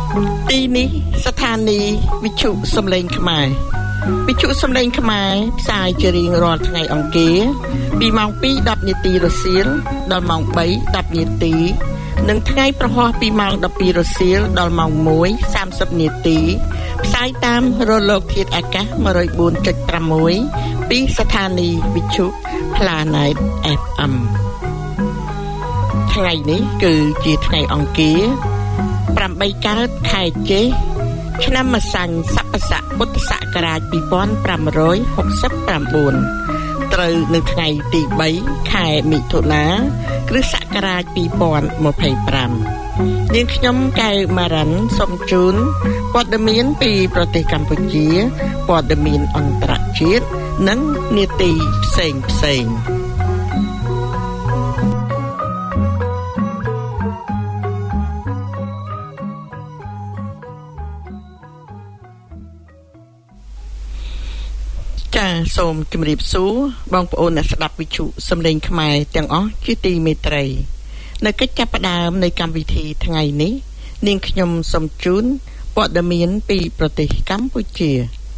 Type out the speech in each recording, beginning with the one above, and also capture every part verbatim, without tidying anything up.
ទីនេះស្ថានីយ៍វិទ្យុសំឡេងខ្មែរវិទ្យុសំឡេងខ្មែរផ្សាយជារៀងរាល់ថ្ងៃអង្គារពីម៉ោង ពីរដប់ នាទីរសៀលដល់ម៉ោង បីដប់ នាទីនិងថ្ងៃប្រហ័សពីម៉ោង ដប់ពីររសៀលដល់ម៉ោង មួយសាមសិប នាទីផ្សាយតាមរលកធាតុអាកាស một không bốn chấm sáu ពីស្ថានីយ៍វិទ្យុ Planet เอฟ เอ็ม ថ្ងៃនេះគឺជាថ្ងៃអង្គារប្រាំបីកើតខែចេសឆ្នាំម្សាញ់ស័កស័កពុទ្ធសករាជពីរពាន់ប្រាំរយហុកសិបប្រាំបួនត្រូវនៅថ្ងៃទីបីខែមិថុនាគ្រិស្តសករាជពីរពាន់ម្ភៃប្រាំនាងខ្ញុំកែវម៉ារ៉ាន់សូមជូនព័ត៌មានពីប្រទេសកម្ពុជាព័ត៌មានអន្តរជាតិនិងនីតិផ្សេងផ្សេងសូមជម្រាបសួរបងប្អូនអ្នកស្ដាប់វិទ្យុសំឡេងខ្មែរទាំងអស់ជាទីមេត្រីនៅកិច្ចចាប់ផ្ដើមនៃកម្មវិធីថ្ងៃនេះនាងខ្ញុំសូមជូនព័ត៌មានពីប្រទេសកម្ពុជា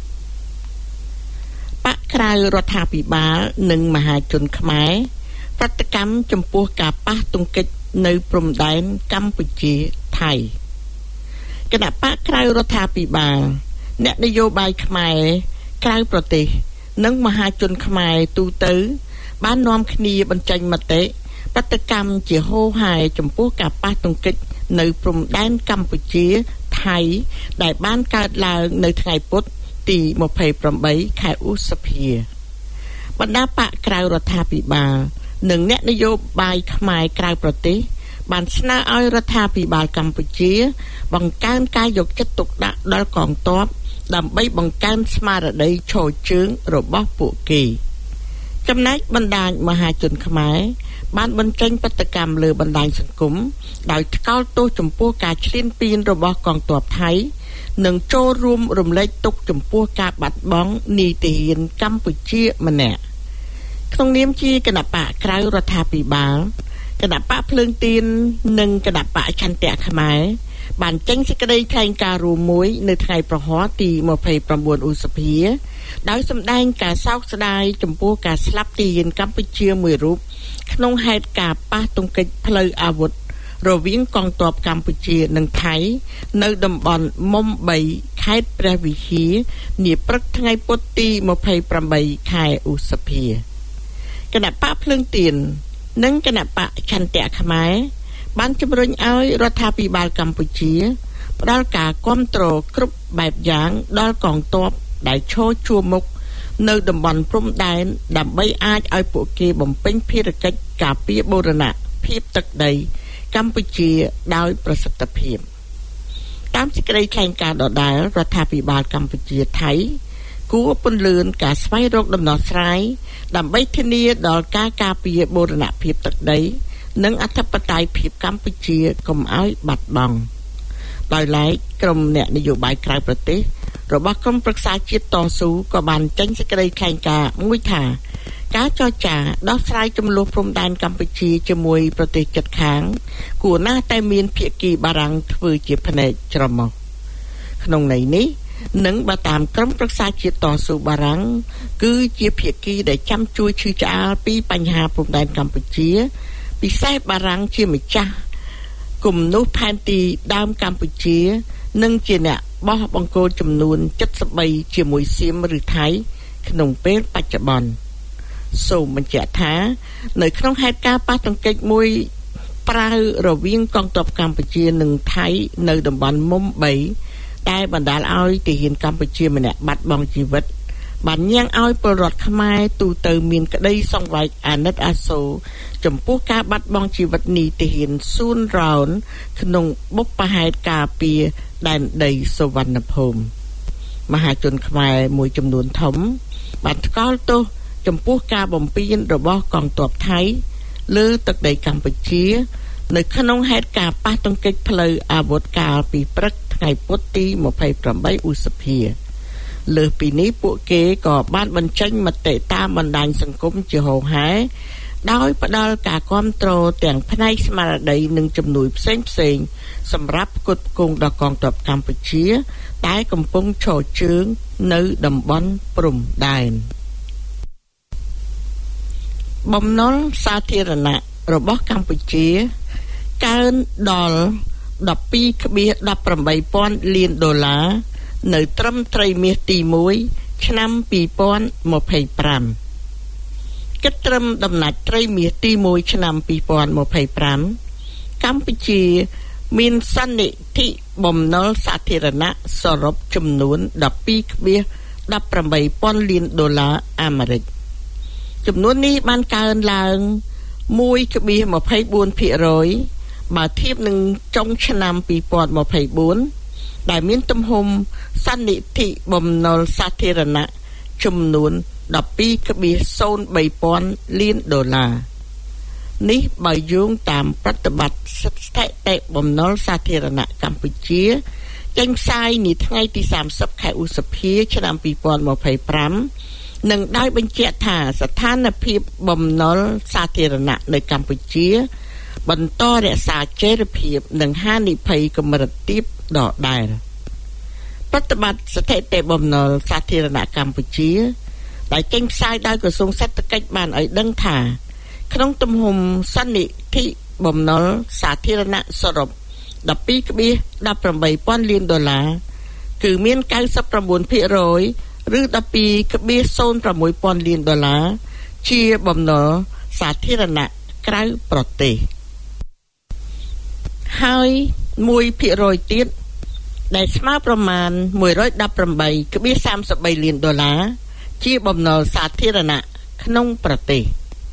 បកក្រៅរដ្ឋាភិបាលនិងមហាជនខ្មែរប្រតិកម្មចំពោះការប៉ះទង្គិចនៅព្រំដែនកម្ពុជាថៃគណៈបកក្រៅរដ្ឋាភិបាលអ្នកនយោបាយខ្មែរក្រៅប្រទេសនិងមហាជនខ្មែរទូទៅបាននាំគ្នាបញ្ចេញមតិប្រតិកម្មជាហូរហែចំពោះការប៉ះទង្គិចនៅព្រំដែនកម្ពុជាថៃដែលបានកើតឡើងនៅថ្ងៃពុធទីម្ភៃប្រាំបីខែឧសភាបណ្ដាបកក្រៅរដ្ឋាភិបាលនិងអ្នកនយោបាយខ្មែរក្រៅប្រទេសបានស្នើឲ្យរដ្ឋាភិបាលកម្ពុជាបង្កើនការយកចិត្តទុកដាក់ដល់កងទ័ពដើម្បីបង្កើនស្មារតីឈរជើងរបស់ពួកគេចំណែកបណ្ដាញមហាជនខ្មែរបានបញ្ចេញប្រតិកម្មលើបណ្ដាញសង្គមដោយថ្កោលទោសចំពោះការឈ្លានពានរបស់កងទ័ពថៃនិងចូលរួមរំលែកទុក្ខចំពោះការបាត់បង់នីតិហានកម្ពុជាម្នាក់ក្នុងនាមជាគណៈបកក្រៅរដ្ឋាភិបាលគណៈបកភ្លើងទៀននិងគណៈបកឆន្ទៈខ្មែរបានចេញសេចក្តីថ្លែងការណ៍រួមមួយនៅថ្ងៃប្រហ័សទីម្ភៃប្រាំបួនឧសភាដោយសម្ដែងការសោកស្ដាយចំពោះការស្លាប់ទាហានកម្ពុជាមួយរូបក្នុងហេតុការប៉ះទង្គិចផ្លូវអាវុធរវាងកងទ័ពកម្ពុជានិងថៃនៅតំបន់មុំបីខេត្តព្រះវិហារនាព្រឹកថ្ងៃពុធទីម្ភៃប្រាំបីខែឧសភាគណៈបកភ្លើងទៀននិងគណៈបកឆន្ទៈខ្មែរបានជំរុញឲ្យរដ្ឋាភិបាលកម្ពុជាផ្ដល់ការគាំទ្រគ្រប់បែបយ៉ាងដល់កងទ័ពដែលឈរជួរមុខនៅតំបន់ព្រំដែនដើម្បីអាចឲ្យពួកគេបំពេញភារកិច្ចការពារបូរណភាពទឹកដីកម្ពុជាដោយប្រសិទ្ធភាពតាមសេចក្តីថ្លែងការណ៍ដដែលរដ្ឋាភិបាលកម្ពុជាថៃគួរពន្លឿនការស្វែងរកដំណោះស្រាយដើម្បីធានាដល់ការការពារបូរណភាពទឹកដីនិងអធិបតេយ្យភាពកម្ពុជាកុំឲ្យបាត់បង់ដោយឡែកក្រុមអ្នកនយោបាយក្រៅប្រទេសរបស់ក្រុមប្រឹក្សាជាតិតស៊ូក៏បានចេញសេចក្តីថ្លែងការណ៍មួយថាការចរចាដោះស្រាយជម្លោះព្រំដែនកម្ពុជាជាមួយប្រទេសជិតខាងគួរណាស់តែមានភាគីបារាំងធ្វើជាភ្នែកច្រមុះក្នុងន័យនេះនិងបើតាមក្រុមប្រឹក្សាជាតិតស៊ូបារាំងគឺជាភាគីដែលចាំជួយឈឺឆ្អាលពីបញ្ហាព្រំដែនកម្ពុជាពិសេសបារាំងជាម្ចាស់គំនូសផែនទីដើមកម្ពុជានិងជាអ្នកបោះបង្គោលចំនួនเจ็ดสิบបីជាមួយសៀមឬថៃក្នុងពេលបច្ចុប្បន្នសូមបញ្ជាក់ថានៅក្នុងហេតុការណ៍ប៉ះទង្គិចមួយប្រាវរវាងកងទ័ពកម្ពុជានិងថៃនៅតំបន់មុំបីដែលបណ្ដាលឲ្យទាហានកម្ពុជាម្នាក់បាត់បង់ជីវិតបានញ៉ាំងឲ្យពលរដ្ឋខ្មែរទូទៅមានក្តីសង្វេគអាណិតអាសូរចំពោះការបាត់បង់ជីវិតនីតិហានសួនរោនក្នុងបុព្វហេតុការពារដែនដីសុវណ្ណភូមិមហាជនខ្មែរមួយចំនួនធំបានថ្កោលទោសចំពោះការបំពានរបស់កងទ័ពថៃលើទឹកដីកម្ពុជានៅក្នុងហេតុការណ៍ប៉ះទង្គិចផ្លូវអាវុធកាលពីព្រឹកថ្ងៃពុធទីម្ភៃប្រាំបីឧសភាលើសពីនេះពួកគេក៏បានបញ្ចេញមតិតាមបណ្ដាញសង្គមជាហូរហែដោយផ្ដល់ការគាំទ្រទាំងផ្នែកស្មារតីនិងជំនួយផ្សេងផ្សេងសម្រាប់ផ្គត់ផ្គង់ដល់កងទ័ពកម្ពុជាដែលកំពុងឈរជើងនៅតំបន់ព្រំដែនបំណុលសាធារណៈរបស់កម្ពុជាកើនដល់ដប់ពីរដប់ប្រាំបីពាន់លានដុល្លារនៅត្រឹមត្រីមាសទីមួយឆ្នាំពីរពាន់ម្ភៃប្រាំគិតត្រឹមដំណាច់ត្រីមាសទីមួយឆ្នាំពីរពាន់ម្ភៃប្រាំកម្ពុជាមានសន្និធិបំណុលសាធារណៈសរុបចំនួនដប់ពីរដប់ប្រាំបីពាន់លានដុល្លារអាមេរិកចំនួននេះបានកើនឡើងមួយភាគម្ភៃបួនភាគរយបើធៀបនឹងចុងឆ្នាំពីរពាន់ម្ភៃបួនដែលមានទំហំសន្និធិបំណុលសាធារណៈចំនួនដប់ពីរភាគបីពាន់លានដុល្លារនេះបើយោងតាមប្រតិបត្តិស្ថិតិបំណុលសាធារណៈកម្ពុជាចេញផ្សាយនាថ្ងៃទីសាមសិបខែឧសភាឆ្នាំពីរពាន់ម្ភៃប្រាំនិងដោយបញ្ជាក់ថាស្ថានភាពបំណុលសាធារណៈនៅកម្ពុជាបន្តរក្សាចីរភាពនិងហានិភ័យកម្រិតទាបដដែលប្រតិបត្តិស្ថិតិបំណុលសាធារណៈកម្ពុជាដែលចេញផ្សាយដោយក្រសួងសេដ្ឋកិច្ចបានឲ្យដឹងថាក្នុងទំហំសន្និធិបំណុលសាធារណៈសរុបដប់ពីរដប់ប្រាំបីពាន់លានដុល្លារគឺមានកៅសិបប្រាំបួនភាគរយឬដប់ពីរប្រាំមួយពាន់លានដុល្លារជាបំណុលសាធារណៈក្រៅប្រទេសហើយមួយភាគរយទៀតដែលស្មើប្រមាណមួយរយដប់ប្រាំបីភាគសាមសិបបីលានដុល្លារជាបំណុលសាធារណៈក្នុងប្រទេស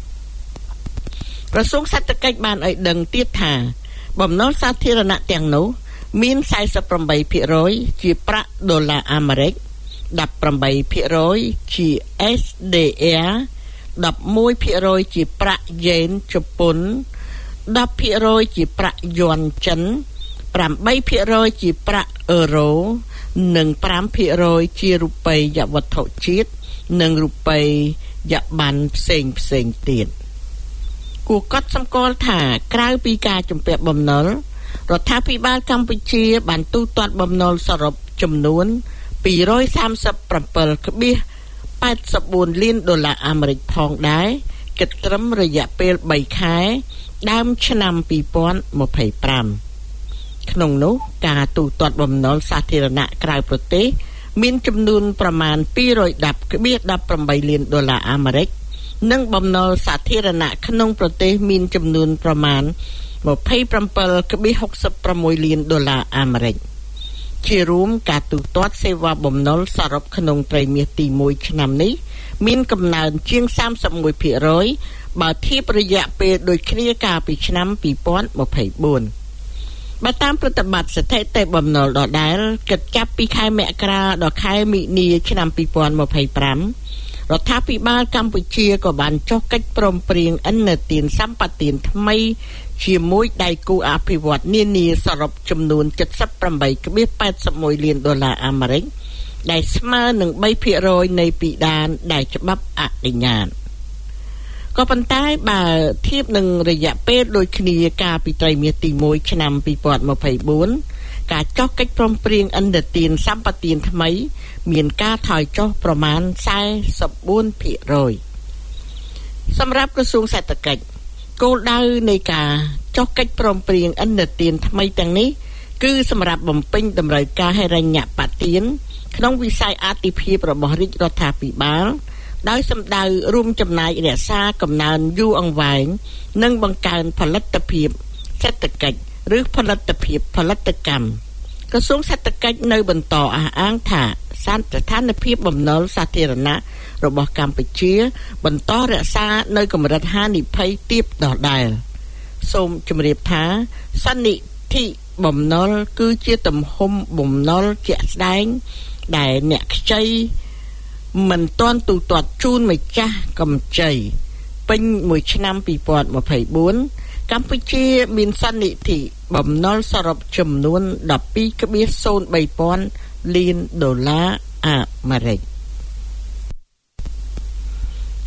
ក្រសួងសេដ្ឋកិច្ចបានឲ្យដឹងទៀតថាបំណុលសាធារណៈទាំងនោះមានសែសិបប្រាំបីភាគរយជាប្រាក់ដុល្លារអាមេរិកដប់ប្រាំបីភាគរយជា เอส ดี อาร์ ដប់មួយភាគរយជាប្រាក់យ៉េនជប៉ុនដប់ភាគរយជាប្រាក់យួនចិនប្រាំបីភាគរយជាប្រាក់អឺរ៉ូនិងប្រាំភាគរយជារូបិយវត្ថុជាតិនិងរូបិយប័ណ្ណផ្សេងផ្សេងទៀតគួរកត់សម្គាល់ថាក្រៅពីការជំពាក់បំណុលរដ្ឋាភិបាលកម្ពុជាបានទូទាត់បំណុលសរុបចំនួនពីរយសាមសិបប្រាំពីរភាគប៉ែតសិបបួនលានដុល្លារអាមេរិកផងដែរគិតត្រឹមរយៈពេលបីខែដើមឆ្នាំពីរពាន់ម្ភៃប្រាំក្នុងនោះការទូទាត់បំណុលសាធារណៈក្រៅប្រទេសមានចំនួនប្រមាណពីរយដប់ភាគដប់ប្រាំបីលានដុល្លារអាមេរិកនិងបំណុលសាធារណៈក្នុងប្រទេសមានចំនួនប្រមាណម្ភៃប្រាំពីរភាគហកសិបប្រាំមួយលានដុល្លារអាមេរិកជារួមការទូទាត់សេវាបំណុលសរុបក្នុងត្រីមាសទីមួយឆ្នាំនេះមានកំណើនជាងសាមសិបមួយភាគរយបើធៀបរយៈពេលដូចគ្នាកាលពីឆ្នាំពីរពាន់ម្ភៃបួនបើតាមប្រតិបត្តិស្ថិតិបំណុលដដែលគិតចាប់ពីខែមករាដល់ខែមិនិនាឆ្នាំពីរពាន់ម្ភៃប្រាំរដ្ឋាភិបាលកម្ពុជាក៏បានចុះកិច្ចព្រមព្រៀងឥណទានសម្បទានថ្មីជាមួយដៃគូអភិវឌ្ឍន៍នានាសរុបចំនួនเจ็ดสิบแปดភាគแปดสิบเอ็ดលានដុល្លារអាមេរិកដែលស្មើនឹងបីភាគរយនៃពីដានដែលច្បាប់អនុញ្ញាតក៏ប៉ុន្តែបើធៀបនឹងរយៈពេលដូចគ្នាកាលពីត្រីមាសទីមួយឆ្នាំពីរពាន់ម្ភៃបួនការចុះកិច្ចព្រមព្រៀងឥណទានសម្បទានថ្មីមានការថយចុះប្រមាណសែសិបបួនភាគរយសម្រាប់ក្រសួងសេដ្ឋកិច្ចគោលដៅនៃការចុះកិច្ចព្រមព្រៀងឥណទានថ្មីទាំងនេះគឺសម្រាប់បំពេញតម្រូវការហិរញ្ញប្បទានក្នុងវិស័យអាទិភាពរបស់រាជរដ្ឋាភិបាលដោយសម្ដៅរួមចំណែករក្សាកំណើនយូរអង្វែងនិងបង្កើនផលិតភាពសេដ្ឋកិច្ចឬផលិតភាពផលិតកម្មក្រសួងសេដ្ឋកិច្ចនៅបន្តអះអាងថាស្ថានភាពបំណុលសាធារណៈរបស់កម្ពុជាបន្តរក្សានៅកម្រិតហានិភ័យទាបដដែលសូមជម្រាបថាសន្និធិបំណុលគឺជាទំហំបំណុលជាក់ស្ដែងដែលអ្នកខ្ចីមិនទាន់ទូទាត់ជូនម្ចាស់កម្ចីពេញមួយឆ្នាំពីរពាន់ម្ភៃបួនកម្ពុជាមានសន្និធិបំណុលសរុបចំនួនដប់ពីរភាគបីពាន់លានដុល្លារអាមេរិក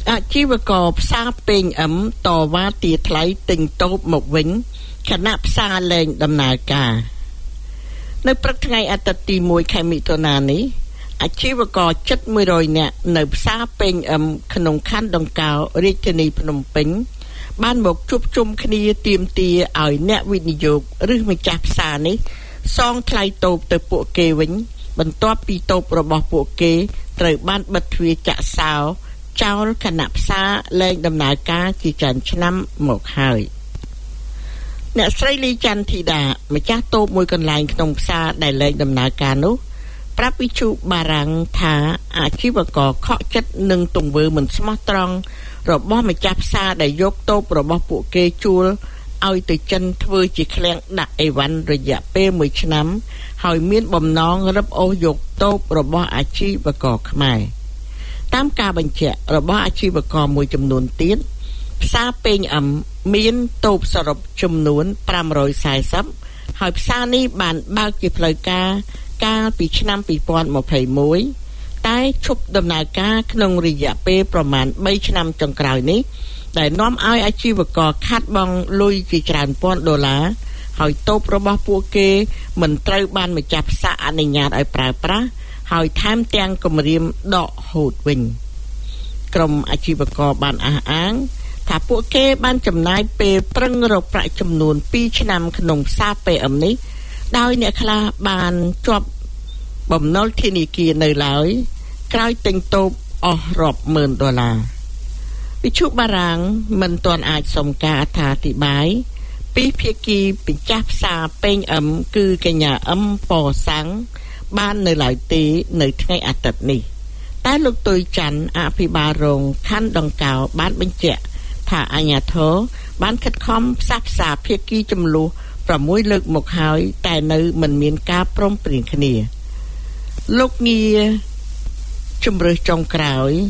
អាជីវករផ្សារពេញអឹមតវ៉ាទារថ្លៃទិញតូបមកវិញខណៈផ្សារលែងដំណើរការនៅព្រឹកថ្ងៃអាទិត្យទីមួយខែមិថុនានេះអាជីវករជិតមួយរយនាក់នៅផ្សារពេញអឹមក្នុងខណ្ឌដង្កោរាជធានីភ្នំពេញបានមកជួបជុំគ្នាទាមទារឲ្យអ្នកវិនិយោគឬម្ចាស់ផ្សារនេះសងថ្លៃតូបទៅពួកគេវិញបន្ទាប់ពីតូបរបស់ពួកគេត្រូវបានបិទទ្វារចាក់សោចោលគណៈផ្សារលែងដំណើរការជាច្រើនឆ្នាំមកហើយអ្នកស្រីលីច័ន្ទធីតាម្ចាស់តូបមួយកន្លែងក្នុងផ្សារដែលលែងដំណើរការនោះប្រាប់វិទ្យុបារាំងថាអាជីវករខកចិត្តនឹងទង្វើមិនស្មោះត្រង់របស់ម្ចាស់ផ្សារដែលយកតូបរបស់ពួកគេជួលឲ្យទៅចិនធ្វើជាឃ្លាំងដាក់អីវ៉ាន់រយៈពេលមួយឆ្នាំហើយមានបំណងរឹបអូសយកតូបរបស់អាជីវករខ្មែរតាមការបញ្ជាក់របស់អាជីវករមួយចំនួនទៀតផ្សារពេញអឹមមានតូបសរុបចំនួនfive hundred fortyហើយផ្សារនេះបានបើកជាផ្លូវការកាលពីឆ្នាំtwo thousand twenty-oneតែឈប់ដំណើរការក្នុងរយៈពេលប្រមាណthreeឆ្នាំចុងក្រោយនេះដែលនាំឲ្យអាជីវករខាត់បង់លុយជាច្រើនពាន់ដុល្លារហើយតូបរបស់ពួកគេមិនត្រូវបានម្ចាស់ផ្សារអនុញ្ញាតឲ្យប្រើប្រាស់ហើយថែមទាំងគម្រាមដកហូតវិញក្រុមអាជីវករបានអះអាងថាពួកគេបានចំណាយពេលប្រឹងរកប្រាក់ចំនួនtwoឆ្នាំក្នុងផ្សារពេញអឹមនេះដោយអ្នកខ្លះបានជាប់បំណុលធនាគារនៅឡើយក្រោយទិញតូបអស់រាប់ម៉ឺនដុល្លារវិទ្យុបារាំងមិនទាន់អាចសុំការអត្ថាធិប្បាយពីភាគីម្ចាស់ផ្សារពេញអឹមគឺកញ្ញាអឹមប៉សាំងបាននៅឡើយទេនៅថ្ងៃអាទិត្យនេះតែលោកទុយច័ន្ទអភិបាលរងខណ្ឌដង្កោបានបញ្ជាក់ថាអាជ្ញាធរបានខិតខំផ្សះផ្សាភាគីចំនួនsixលើកមកហើយតែនៅមិនមានការព្រមព្រៀងគ្នាលោកងារជំរើសចុងក្រោយ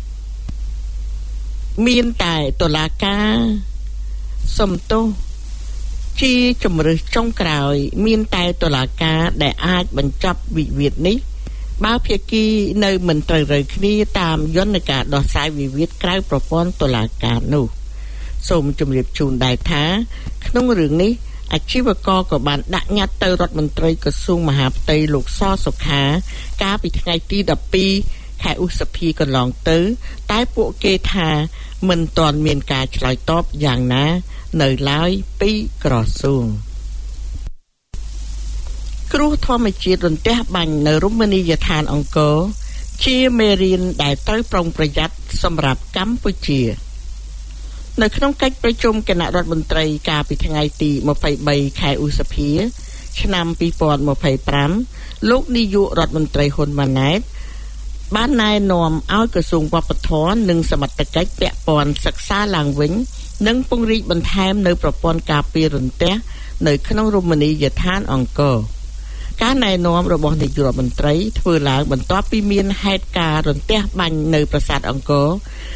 មានតែតុលាការសំទោសជាជំរើសចុងក្រោយមានតែតុលាការដែលអាចបញ្ចប់វិវាទនេះបើភាគីនៅមិនត្រូវរើគ្នាតាមយន្តការដោះស្រាយវិវាទក្រៅប្រព័ន្ធតុលាការនោះសូមជម្រាបជូនដែរថាក្នុងរឿងនេះអាជីវករក៏បានដាក់ញត្តិទៅរដ្ឋមន្ត្រីក្រសួងមហាផ្ទៃលោកសសុខាកាលពីថ្ងៃទីtwelveខែឧសភាកន្លងទៅតែពួកគេថាមិនទាន់មានការឆ្លើយតបយ៉ាងណានៅឡើយពីក្រសួងគ្រោះធម្មជាតិរន្ទះបាញ់នៅរមណីយដ្ឋានអង្គរជាមេរៀនដែលត្រូវប្រុងប្រយ័ត្នសម្រាប់កម្ពុជានៅក្នុងកិច្ចប្រជុំគណៈរដ្ឋមន្ត្រីកាលពីថ្ងៃទីtwenty-threeខែឧសភាឆ្នាំtwo thousand twenty-fiveលោកនាយករដ្ឋមន្ត្រីហ៊ុនម៉ាណែតបានណែនាំឲ្យក្រសួងវប្បធម៌និងសមត្ថកិច្ចពាក់ព័ន្ធសិក្សាឡើងវិញនិងពង្រីកបន្ថែមនៅប្រព័ន្ធការពាររន្ទះនៅក្នុងរមណីយដ្ឋានអង្គរការណែនាំរបស់នាយករដ្ឋមន្ត្រីធ្វើឡើងបន្ទាប់ពីមានហេតុការណ៍រន្ទះបាញ់នៅប្រាសាទអង្គរ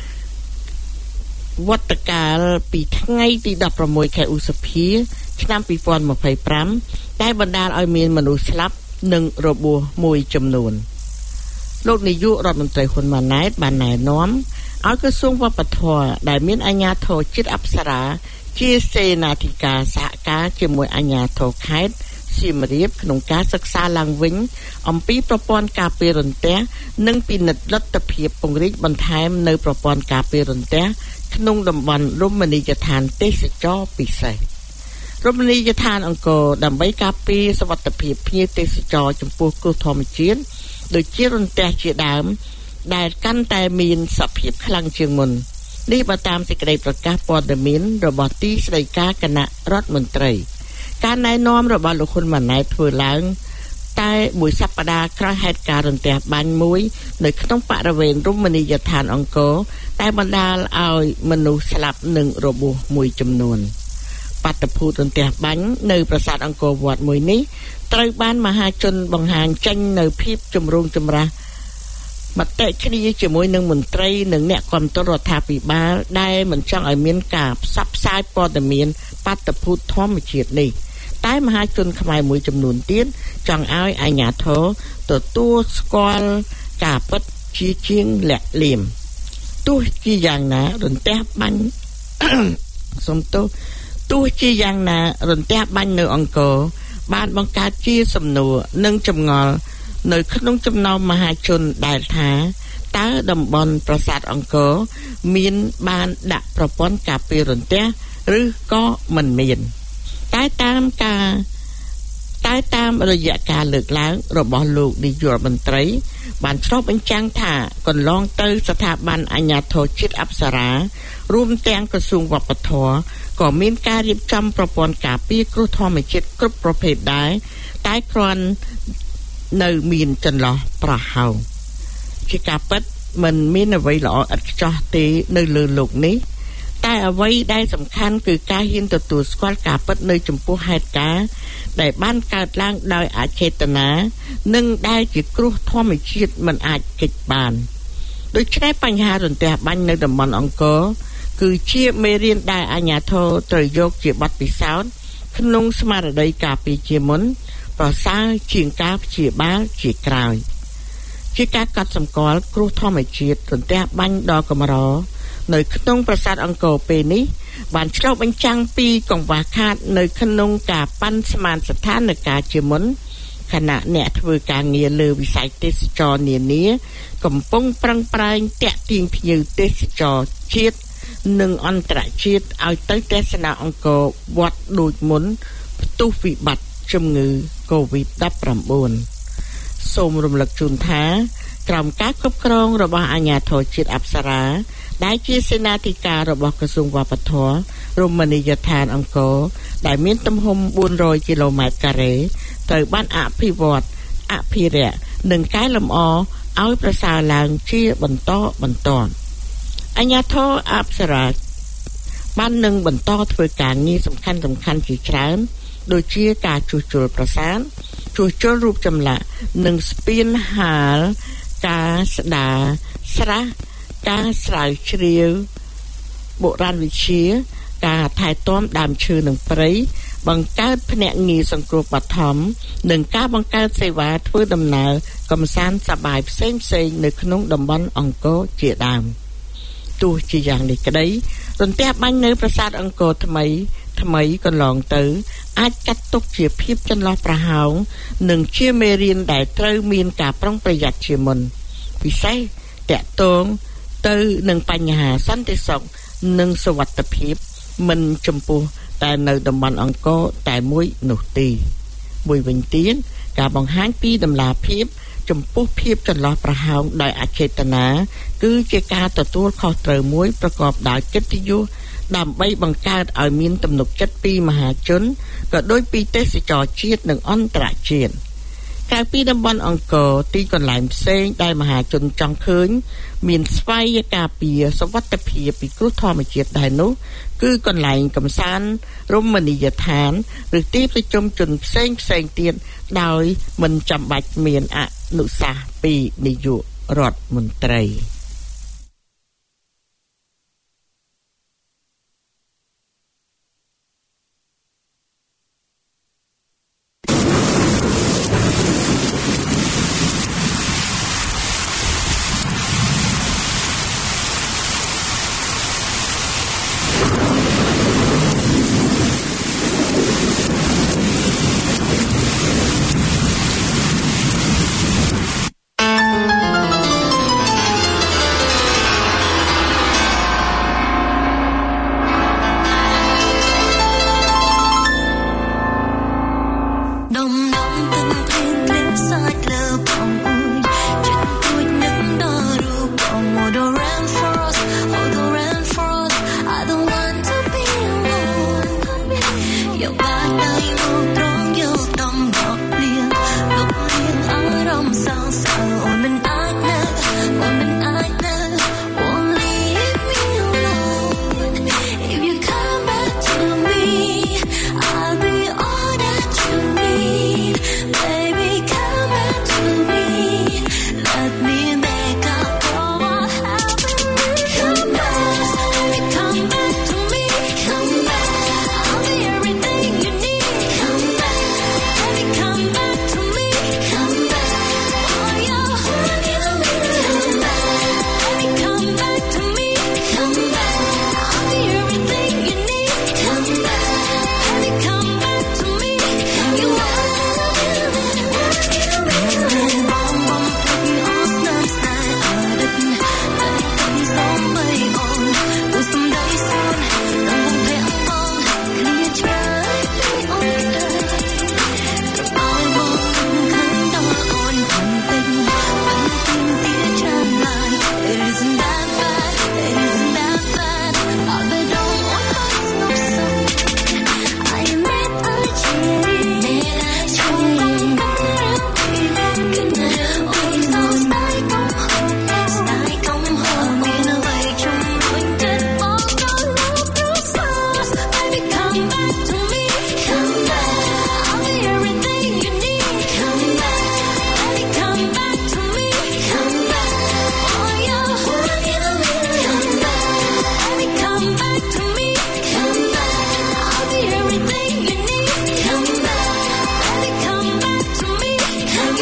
វត្តកាលពីថ្ងៃទីsixteenខែឧសភាឆ្នាំtwo thousand twenty-fiveដែលបណ្ដាលឲ្យមានមនុស្សស្លាប់និងរបួសមួយចំនួនលោកនាយករដ្ឋមន្ត្រីហ៊ុនម៉ាណែតបានណែនាំឲ្យក្រសួងវប្បធម៌ដែលមានអាជ្ញាធរជាតិអប្សរាជាសេនាធិការសហការជាមួយអាជ្ញាធរខេត្តសៀមរាបក្នុងការសិក្សាឡើងវិញអំពីប្រព័ន្ធការពាររន្ទះនិងពិនិត្យលទ្ធភាពពង្រីកបន្ថែមនៅប្រព័ន្ធការពាររន្ទះក្នុងតំបន់រមណីយដ្ឋានទេសចរណ៍ពិសេសរមណីយដ្ឋានអង្គរដើម្បីការពារសុវត្ថិភាពភ្ញៀវទេសចរចំពោះគ្រោះធម្មជាតិដូចជារន្ទះជាដើមដែលកាន់តែមានសភាពខ្លាំងជាងមុននេះបើតាមសេចក្តីប្រកាសព័ត៌មានរបស់ទីស្តីការគណៈរដ្ឋមន្ត្រីការណែនាំរបស់លោកហ៊ុនម៉ាណែតធ្វើឡើងតែមួយសប្តាហ៍ក្រោយហេតុការណ៍រន្ទះបាញ់មួយនៅក្នុងបរិវេណរមណីយដ្ឋានអង្គរតែបណ្ដាលឲ្យមនុស្សស្លាប់និងរបួសមួយចំនួនបាតុភូតរន្ទះបាញ់នៅប្រាសាទអង្គរវត្តមួយនេះត្រូវបានមហាជនបង្ហាញចេញនៅភាពចម្រូងចម្រាសមតិគ្នាជាមួយនឹងមន្ត្រីនិងអ្នកគាំទ្ររដ្ឋាភិបាលដែលមិនចង់ឲ្យមានការផ្សព្វផ្សាយព័ត៌មានបាតុភូតធម្មជាតិនេះតែមហាជនខ្មែរមួយចំនួនទៀតចង់ឲ្យអាជ្ញាធរទទួលស្គាល់ការពិតជាជាងលាក់លៀមទោះជាយ៉ាងណារន្ទះបាញ់ សំទោសទោះជាយ៉ាងណារន្ទះបាញ់នៅអង្គរបានបង្កើតជាសំណួរនិងចម្ងល់នៅក្នុងចំណោមមហាជនដែលថាតើតំបន់ប្រាសាទអង្គរមានបានដាក់ប្រព័ន្ធការពាររន្ទះឬក៏មិនមានតែតាមការតែតាមរយៈការលើកឡើងរបស់លោកនាយករដ្ឋមន្ត្រីបានឆ្លុះបញ្ចាំងថាកន្លងទៅស្ថាប័នអាជ្ញាធរជាតិអប្សរារួមទាំងក្រសួងវប្បធម៌ក៏មានការរៀបចំប្រព័ន្ធការពារគ្រោះធម្មជាតិគ្រប់ប្រភេទដែរតែគ្រាន់នៅមានចន្លោះប្រហោងជាការពិតមិនមានអ្វីល្អឥតខ្ចោះទេនៅលើโลกនេះតែអ្វីដែលសំខាន់គឺការហ៊ានទទួលស្គាល់ការពិតនៅចំពោះហេតុការណ៍ដែលបានកើតឡើងដោយអចេតនានិងដែលជាគ្រោះធម្មជាតិមិនអាចគេចបានដូច្នេះបញ្ហារន្ទះបាញ់នៅតំបន់អង្គរគឺជាមេរៀនដែលអាជ្ញាធរត្រូវយកជាបទពិសោធន៍ក្នុងស្មារតីការពារជាមុនប្រសើរជាងការព្យាបាលជាក្រោយជាការកត់សម្គាល់គ្រោះធម្មជាតិរន្ទះបាញ់ដ៏កម្រនៅក្នុងប្រាសាទអង្គរពេលនេះបានឆ្លុះបញ្ចាំងពីកង្វះខាតនៅក្នុងការប៉ាន់ស្មានស្ថានភាពជាមុនខណៈអ្នកធ្វើការងារលើវិស័យទេសចរនានាកំពុងប្រឹងប្រែងទាក់ទាញភ្ញៀវទេសចរជាតិនិងអន្តរជាតិឲ្យទៅទស្សនាអង្គរវត្តដូចមុនផ្ទុះវិបត្តិជំងឺ កូវីដ ដប់ប្រាំបួន សូមរំលឹកជូនថាក្រោមការគ្រប់គ្រងរបស់អាជ្ញាធរជាតិអប្សរាដែលជាសេនាធិការរបស់ក្រសួងវប្បធម៌រមណីយដ្ឋានអង្គរដែលមានទំហំបួនរយគីឡូម៉ែត្រការ៉េត្រូវបានអភិវឌ្ឍអភិរក្សនិងកែលម្អឲ្យប្រសើរឡើងជាបន្តបន្ទាប់អាជ្ញាធរអប្សរាបាននឹងបន្តធ្វើការងារសំខាន់សំខាន់ជាច្រើនដូចជាការជួសជុលប្រាសាទជួសជុលរូបចម្លាក់និងស្ពានហាលការស្ដារស្រះការស្រាវជ្រាវបុរាណវិទ្យាការថែទាំដើមឈើនិងព្រៃបង្កើតភ្នាក់ងារសង្គ្រោះបឋមនិងការបង្កើតសេវាធ្វើដំណើរកម្សាន្តសប្បាយផ្សេងៗនៅក្នុងតំបន់អង្គរជាដើមទោះជាយ៉ាងនេះក្តីរន្ទះបាញ់នៅប្រាសាទអង្គរថ្មីថ្មីកន្លងទៅអាចចាត់ទុកជាភាពចន្លោះប្រហោងនិងជាមេរៀនដែលត្រូវមានការប្រុងប្រយ័ត្នជាមុនពិសេសតាក់ទងទៅនឹងបញ្ហាសន្តិសុខនិងសុវត្ថិភាពមិនចំពោះតែនៅតំបន់អង្គរតែមួយនោះទេមួយវិញទៀតការបង្ហាញពីតម្លាភាពចំពោះភាពចន្លោះប្រហោងដោយអចេតនាគឺជាការទទួលខុសត្រូវមួយប្រកបដោយកិត្តិយសដើម្បីបង្កើតឲ្យមានទំនុកចិត្តពីមហាជនក៏ដូចពីទេសចរជាតិនិងអន្តរជាតិក្រៅពីតំបន់អង្គរទីកន្លែងផ្សេងដែលមហាជនចង់ឃើញមានស្វ័យការពារសុវត្ថិភាពពីគ្រោះធម្មជាតិដែរនោះគឺកន្លែងកម្សាន្តរមណីយដ្ឋានឬទីប្រជុំជនផ្សេងផ្សេងទៀតដោយមិនចាំបាច់មានអនុសាសន៍ពីនាយករដ្ឋមន្ត្រី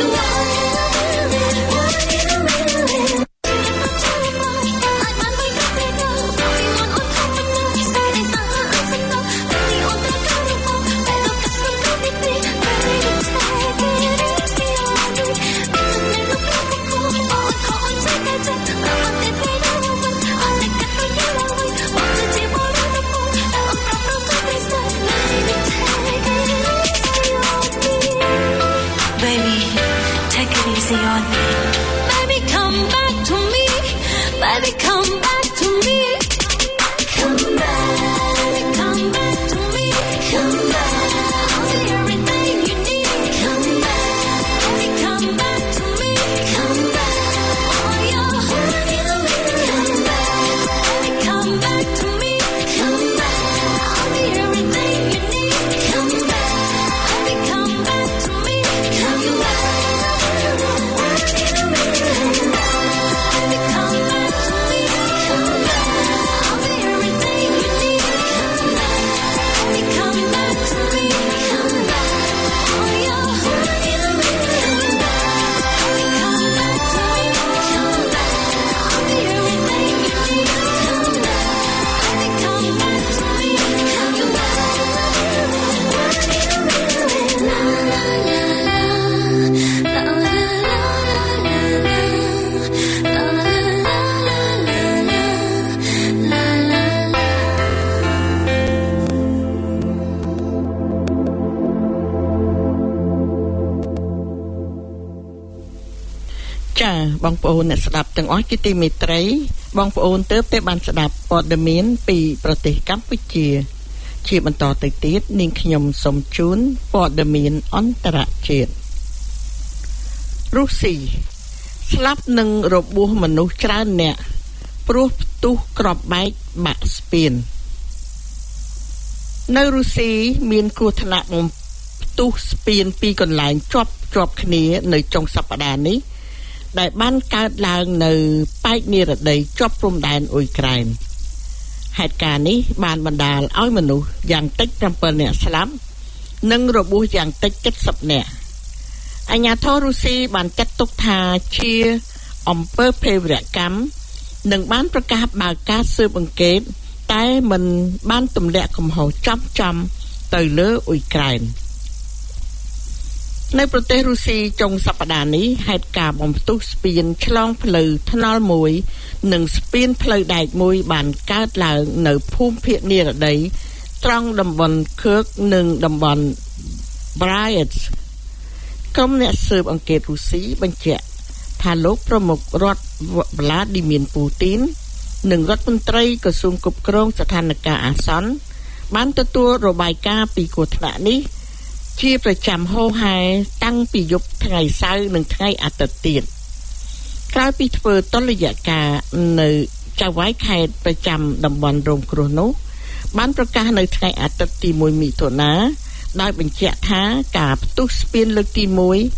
បងប្អូនអ្នកស្ដាប់ទាំងអស់ជាទីមេត្រីបងប្អូនទើបតែបានស្ដាប់ព័ត៌មានពីប្រទេសកម្ពុជាជាបន្តទៅទៀតនាងខ្ញុំសូមជូនព័ត៌មានអន្តរជាតិរុស្ស៊ីស្លាប់នឹងរបួសមនុស្សច្រើនអ្នកព្រោះផ្ទុះគ្រាប់បែកបាក់ស្ពាននៅរុស្ស៊ីមានគ្រោះថ្នាក់ផ្ទុះស្ពានពីរកន្លែងជាប់ជាប់គ្នានៅចុងសប្តាហ៍នេះដែលបានកើតឡើងនៅប៉ែកនិរដីជាប់ព្រំដែនអ៊ុយក្រែនហេតុការណ៍នេះបានបណ្ដាលឲ្យមនុស្សយ៉ាងតិច7នាក់ស្លាប់និងរបួសយ៉ាងតិច70នាក់អាជ្ញាធររុស្ស៊ីបានចាត់ទុកថាជាអំពើភេរវកម្មនិងបានប្រកាសបើកការស៊ើបអង្កេតតែមិនបានទម្លាក់កំហុសចំចំទៅលើអ៊ុយក្រែននៅប្រទេសរុស្ស៊ីចុងសប្តាហ៍នេះហេតុការណ៍បំផ្ទុះស្ពានឆ្លងផ្លូវថ្នល់មួយនិងស្ពានផ្លូវដែកមួយបានកើតឡើងនៅភូមិភាគនិរដីត្រង់តំបន់ខឿកនិងតំបន់ Bryansk ក្រុមអ្នកស៊ើបអង្កេតរុស្ស៊ីបញ្ជាក់ថាលោកប្រមុខរដ្ឋ Vladimir Putin និងរដ្ឋមន្ត្រីក្រសួងគ្រប់គ្រងស្ថានភាពអាសន្នបានទទួលរបាយការណ៍ពីគ្រោះថ្នាក់នេះជាប្រចាំហូរហែតាំងពីយប់ថ្ងៃសៅរ៍និងថ្ងៃអាទិត្យទៀតក្រោយពីធ្វើតុល្យការនៅចៅហ្វាយខេត្តប្រចាំតំបន់រងគ្រោះនោះបានប្រកាសនៅថ្ងៃអាទិត្យទី1មិថុនាដោយបញ្ជាក់ថាការផ្ទុះស្ពានលើកទី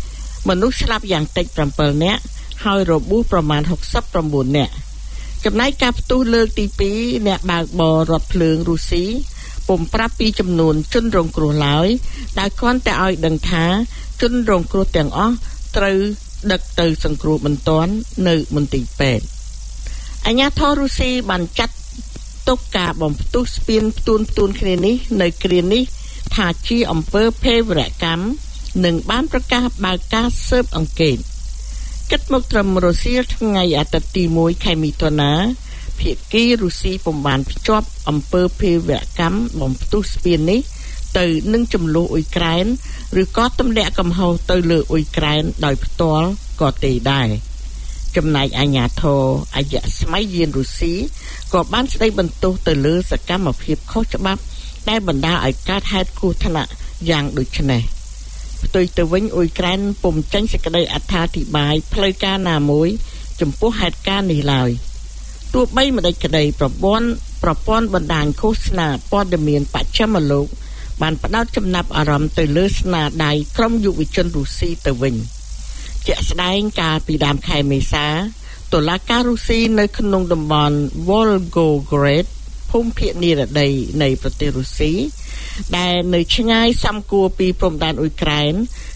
1មនុស្សស្លាប់យ៉ាងតិច7នាក់ហើយរបួសប្រមាណ69នាក់ចំណែកការផ្ទុះលើកទី2អ្នកបើកបររថភ្លើងរុស្ស៊ីពុំប្រាប់ពីចំនួនជនរងគ្រោះឡើយដែលគ្រាន់តែឲ្យដឹងថាជនរងគ្រោះទាំងអស់ត្រូវដឹកទៅសង្គ្រោះបន្ទាន់នៅមន្ទីរពេទ្យអាជ្ញាធររុស្ស៊ីបានចាត់ទុកការបំផ្ទុះស្ពានផ្ទួនផ្ទួនគ្នានេះនៅគ្រានេះថាជាអំពើភេរវកម្មនិងបានប្រកាសបើកការស៊ើបអង្កេតគិតមកត្រឹមរសៀលថ្ងៃអាទិត្យទី1ខែមិថុនាភាគីរុស្ស៊ីពុំបានភ្ជាប់អំពើភេរវកម្មបំផ្ទុះស្ពាននេះទៅនឹងចំនួនអ៊ុយក្រែនឬក៏ទម្លាក់កំហុសទៅលើអ៊ុយក្រែនដោយផ្ទាល់ក៏ទេដែរចំណែកអាជ្ញាធរអាយស្ម័យយានរុស្ស៊ីក៏បានស្ដីបន្ទោសទៅលើសកម្មភាពខុសច្បាប់ដែលបណ្ដាលឲ្យកើតហេតុគ្រោះថ្នាក់យ៉ាងដូចនេះផ្ទុយទៅវិញអ៊ុយក្រែនពុំចេញសេចក្តីអត្ថាធិប្បាយផ្លូវការណាមួយចំពោះហេតុការណ៍នេះឡើយទោះបីមិនដេចក្តីប្រព័ន្ធប្រព័ន្ធបណ្ដាញឃោសនាព័ត៌មានបច្ចិមលោកបានផ្ដោតចំណាប់អារម្មណ៍ទៅលើស្នាដៃក្រុមយុវជនរុស្ស៊ីទៅវិញជាក់ស្ដែងកាលពីដើមខែមេសាតុលាការរុស្ស៊ីនៅក្នុងតំបន់ Volgograd ភូមិភាគនិរដីនៃប្រទេសរុស្ស៊ីដែលនៅឆ្ងាយសំគួរពីព្រំដែនអ៊ុយក្រែន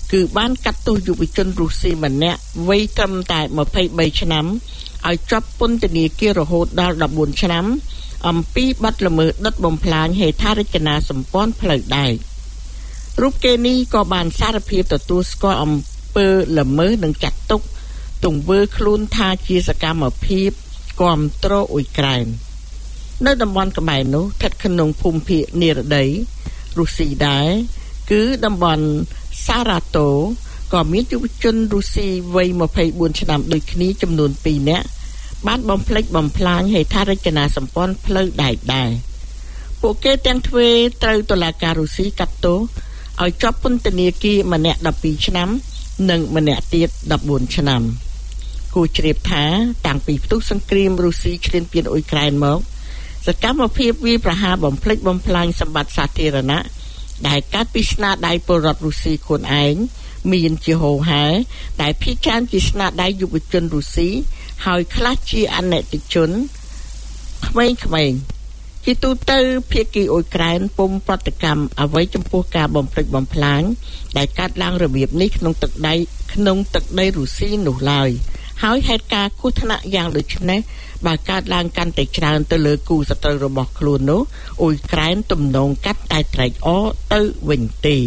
គឺបានកាត់ទោសយុវជនរុស្ស៊ីម្នាក់វ័យត្រឹមតែยี่สิบสามឆ្នាំឲ្យជាប់ពន្ធនាគាររហូតដល់สิบสี่ឆ្នាំអំពីបទល្មើសដុតបំផ្លាញហេដ្ឋារចនាសម្ព័ន្ធផ្លូវដែករូបគេនេះក៏បានសារភាពទទួលស្គាល់អំពើល្មើសនិងចាត់ទុកទង្វើខ្លួនថាជាសកម្មភាពគាំទ្រអ៊ុយក្រែននៅតំបន់ក្បែរនោះស្ថិតក្នុងភូមិភាគនិរដីរុស្ស៊ីដែរគឺតំបន់សារ៉ាតូក៏មានយុវជនរុស្ស៊ីវ័យยี่สิบสี่ឆ្នាំដូចគ្នាចំនួនពីរនាក់បានបំផ្លិចបំផ្លាញហេដ្ឋារចនាសម្ព័ន្ធផ្លូវដែកដែរពួកគេទាំងទ្វេត្រូវតុលាការរុស្ស៊ីកាត់ទោសឲ្យជាប់ពន្ធនាគារម្នាក់สิบสองឆ្នាំនិងម្នាក់ទៀតสิบสี่ឆ្នាំគូជ្រាបថាតាំងពីផ្ទុះសង្គ្រាមរុស្ស៊ីឈ្លានពានអ៊ុយក្រែនមកសកម្មភាពវាយប្រហារបំផ្លិចបំផ្លាញសម្បត្តិសាធារណៈដែលកើតពីស្នាដៃពលរដ្ឋរុស្ស៊ីខ្លួនឯងមានជាហូរហែដែលភាគច្រើនជាស្នាដៃយុវជនរុស្ស៊ីហើយខ្លះជាអនិច្ចជនក្មេងៗជាទូទៅភាគីអ៊ុយក្រែនពុំប្រតិកម្មអ្វីចំពោះការបំផ្លិចបំផ្លាញដែលកើតឡើងរបៀបនេះក្នុងទឹកដីក្នុងទឹកដីរុស្ស៊ីនោះឡើយហើយហេតុការណ៍គ្រោះថ្នាក់យ៉ាងដូចនេះបើកើតឡើងកាន់តែច្រើនទៅលើគូសត្រូវរបស់ខ្លួននោះអ៊ុយក្រែនទំនងកាត់តែត្រេកអរទៅវិញ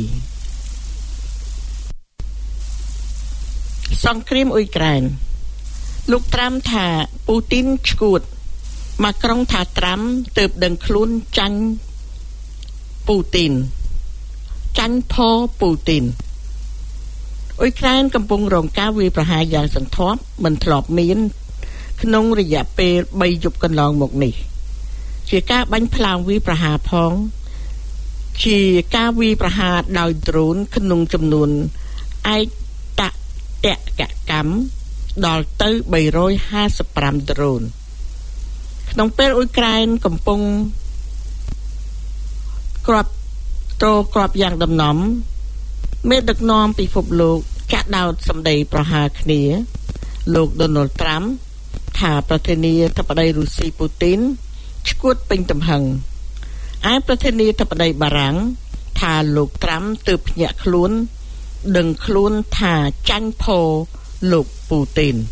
ទេសង្គ្រាមអ៊ុយក្រែនលោកត្រាំថាពូទីនឈួតម៉ាក្រុងថាត្រាំទើបដឹងខ្លួនចាញ់ពូទីនចាញ់ផពូទីនអ៊ុយក្រែនកំពុងរងការវាយប្រហារយ៉ាងសន្ធាប់មិនធ្លាប់មានក្នុងរយៈពេលបីយប់កន្លងមកនេះជាការបាញ់ផ្លាវវាយប្រហារផងជាការវាយប្រហារដោយដ្រូនក្នុងចំនួនឯកតកកម្មដល់ទៅបីរយห้าสิบห้าដ្រូនក្នុងពេលអ៊ុយក្រែនកំពុងក្របតោក្របយ៉ាងដំណំមេដឹកនាំពិភពលោកចាក់ដោតសម្ដីប្រហារគ្នាលោក Donald Trump ថាប្រធានាធិបតីរុស្ស៊ីពូទីនឈួតពេញទំហឹងឯប្រធានាធិបតីបារាំងថាលោកត្រាំទើបភ្ញាក់ខ្លួនដឹងខ្លួនថាចាញ់ផលោកពូទីន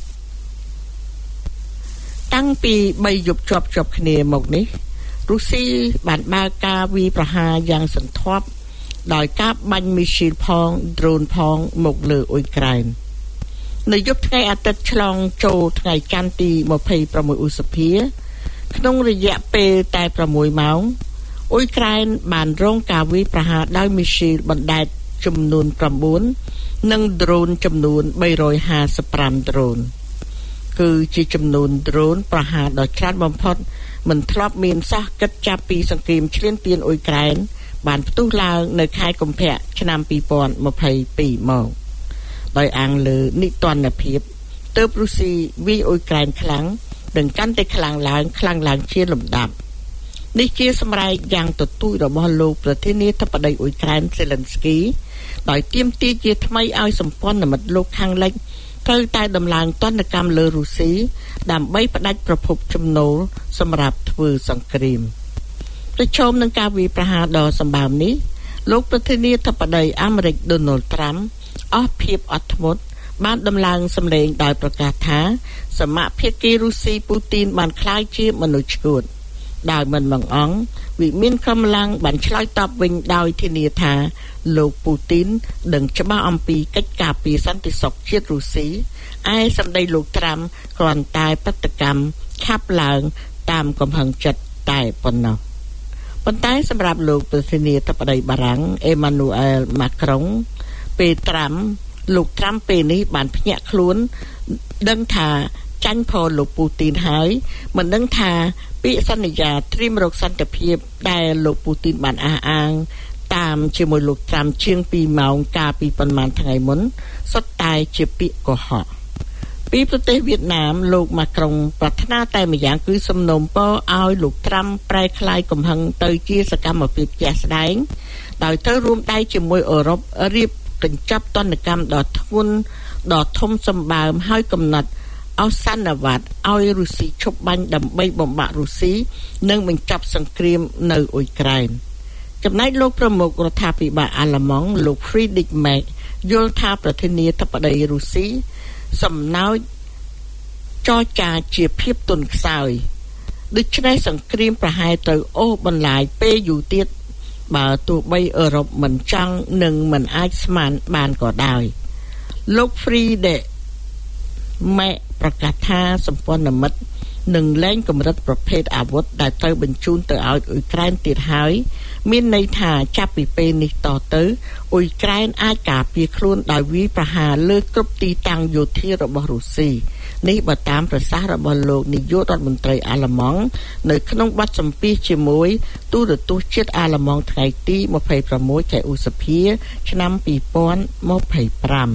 តាំងពីបីយប់ជាប់ជាប់គ្នាមកនេះរុស្ស៊ីបានបើកការវាយប្រហារយ៉ាងសន្ធាប់ដោយការបាញ់មីស៊ីលផងដ្រូនផងមកលើអ៊ុយក្រែននៅយប់ថ្ងៃអាទិត្យឆ្លងចូលថ្ងៃច័ន្ទទីยี่สิบหกឧសភាក្នុងរយៈពេលតែหกម៉ោងអ៊ុយក្រែនបានរងការវាយប្រហារដោយមីស៊ីលបណ្ដែតចំនួនnineនិងដ្រូនចំនួនបីរយห้าสิบห้าដ្រូនគឺជាចំនួនដ្រូនប្រហារដ៏ច្រើនបំផុតមិនធ្លាប់មានសោះគិតចាប់ពីសង្គ្រាមឈ្លានពានអ៊ុយក្រែនបានផ្ទុះឡើងនៅខែកុម្ភៈឆ្នាំยี่สิบยี่สิบสองមកដោយអាំងលើនិទានភាពទើបរុស្ស៊ីវាយអ៊ុយក្រែនខ្លាំងនិងកាន់តែខ្លាំងឡើងខ្លាំងឡើងជាលំដាប់នេះជាសម្រែកយ៉ាងទទូចរបស់លោកប្រធានាធិបតីអ៊ុយក្រែនសេលិនស្គីដោយទាមទារជាថ្មីឲ្យសម្ព័ន្ធមិត្តលោកខាងលិចត្រូវតែដំឡើងទណ្ឌកម្មលើរុស្ស៊ីដើម្បីផ្ដាច់ប្រភពចំណូលសម្រាប់ធ្វើសង្គ្រាមប្រឈមនឹងការវាយប្រហារដ៏សម្បើមនេះលោកប្រធានាធិបតីអាមេរិក Donald Trump អស់ភាពអត់ធ្មត់បានដំឡើងសម្លេងដោយប្រកាសថាសមភាគីរុស្ស៊ីពូទីនបានក្លាយជាមនុស្សឈួតដោយមិនបង្អង់វិមានកម្លាំងបានឆ្លើយតបវិញដោយធានាថាលោកពូទីនដឹងច្បាស់អំពីកិច្ចការពារសន្តិសុខជាតិរុស្ស៊ីឯសម្ដីលោកត្រាំគ្រាន់តែប្រតិកម្មឆាប់ឡើងតាមកំហឹងចិត្តតែប៉ុណ្ណោះប៉ុន្តែសម្រាប់លោកប្រធានាធិបតីបារាំងអេម៉ានូអែលម៉ាក្រុងពេលត្រាំលោកត្រាំពេលនេះបានភ្ញាក់ខ្លួនដឹងថាចាញ់ផលលោកពូទីនហើយមិនដឹងថាពាក្យសន្យាត្រៀមរកសន្តិភាពដែលលោកពូទីនបានអះអាងតាមជាមួយលោកត្រាំជាងពីរម៉ោងកាលពីប៉ុន្មានថ្ងៃមុនសុទ្ធតែជាពាក្យកុហកពីប្រទេសវៀតណាមលោកម៉ាក្រុងប្រាថ្នាតែម្យ៉ាងគឺសំណូមពរឲ្យលោកត្រាំប្រែក្លាយកំហឹងទៅជាសកម្មភាពជាក់ស្ដែងដោយត្រូវរួមដៃជាមួយអឺរ៉ុបរៀបកញ្ចប់ទណ្ឌកម្មដ៏ធ្ងន់ដ៏ធំសម្បើមហើយកំណត់អសន្នវត្តឲ្យរុស្ស៊ីឈប់បាញ់ដើម្បីបំបាក់រុស្ស៊ីនិងបញ្ចប់សង្គ្រាមនៅអ៊ុយក្រែនចំណែកលោកប្រមុខរដ្ឋាភិបាលអាល្លឺម៉ង់លោក Friedrich Merz យល់ថាប្រធានាធិបតីរុស្ស៊ីសំណើចចរចាជាភាពទន់ខ្សោយដូច្នេះសង្គ្រាមប្រហែលត្រូវអូសបន្លាយពេលយូរទៀតបើទោះបីអឺរ៉ុបមិនចង់និងមិនអាចស្មានបានក៏ដោយលោក Friede ម៉ែប្រកាសថាសម្ព័ន្ធមិត្តនឹងលែងកម្រិតប្រភេទអាវុធដែលត្រូវបញ្ជូនទៅឲ្យអ៊ុយក្រែនទៀតហើយមានន័យថាចាប់ពីពេលនេះតទៅអ៊ុយក្រែនអាចការពារខ្លួនដោយវាយប្រហារលើគ្រប់ទីតាំងយោធារបស់រុស្ស៊ីនេះបើតាមប្រសាសន៍របស់លោកនាយករដ្ឋមន្ត្រីអាល្លឺម៉ង់នៅក្នុងបទសម្ភាសន៍ជាមួយទូរទស្សន៍ជាតិអាល្លឺម៉ង់ថ្ងៃទីยี่สิบหกខែឧសភាឆ្នាំยี่สิบยี่สิบห้า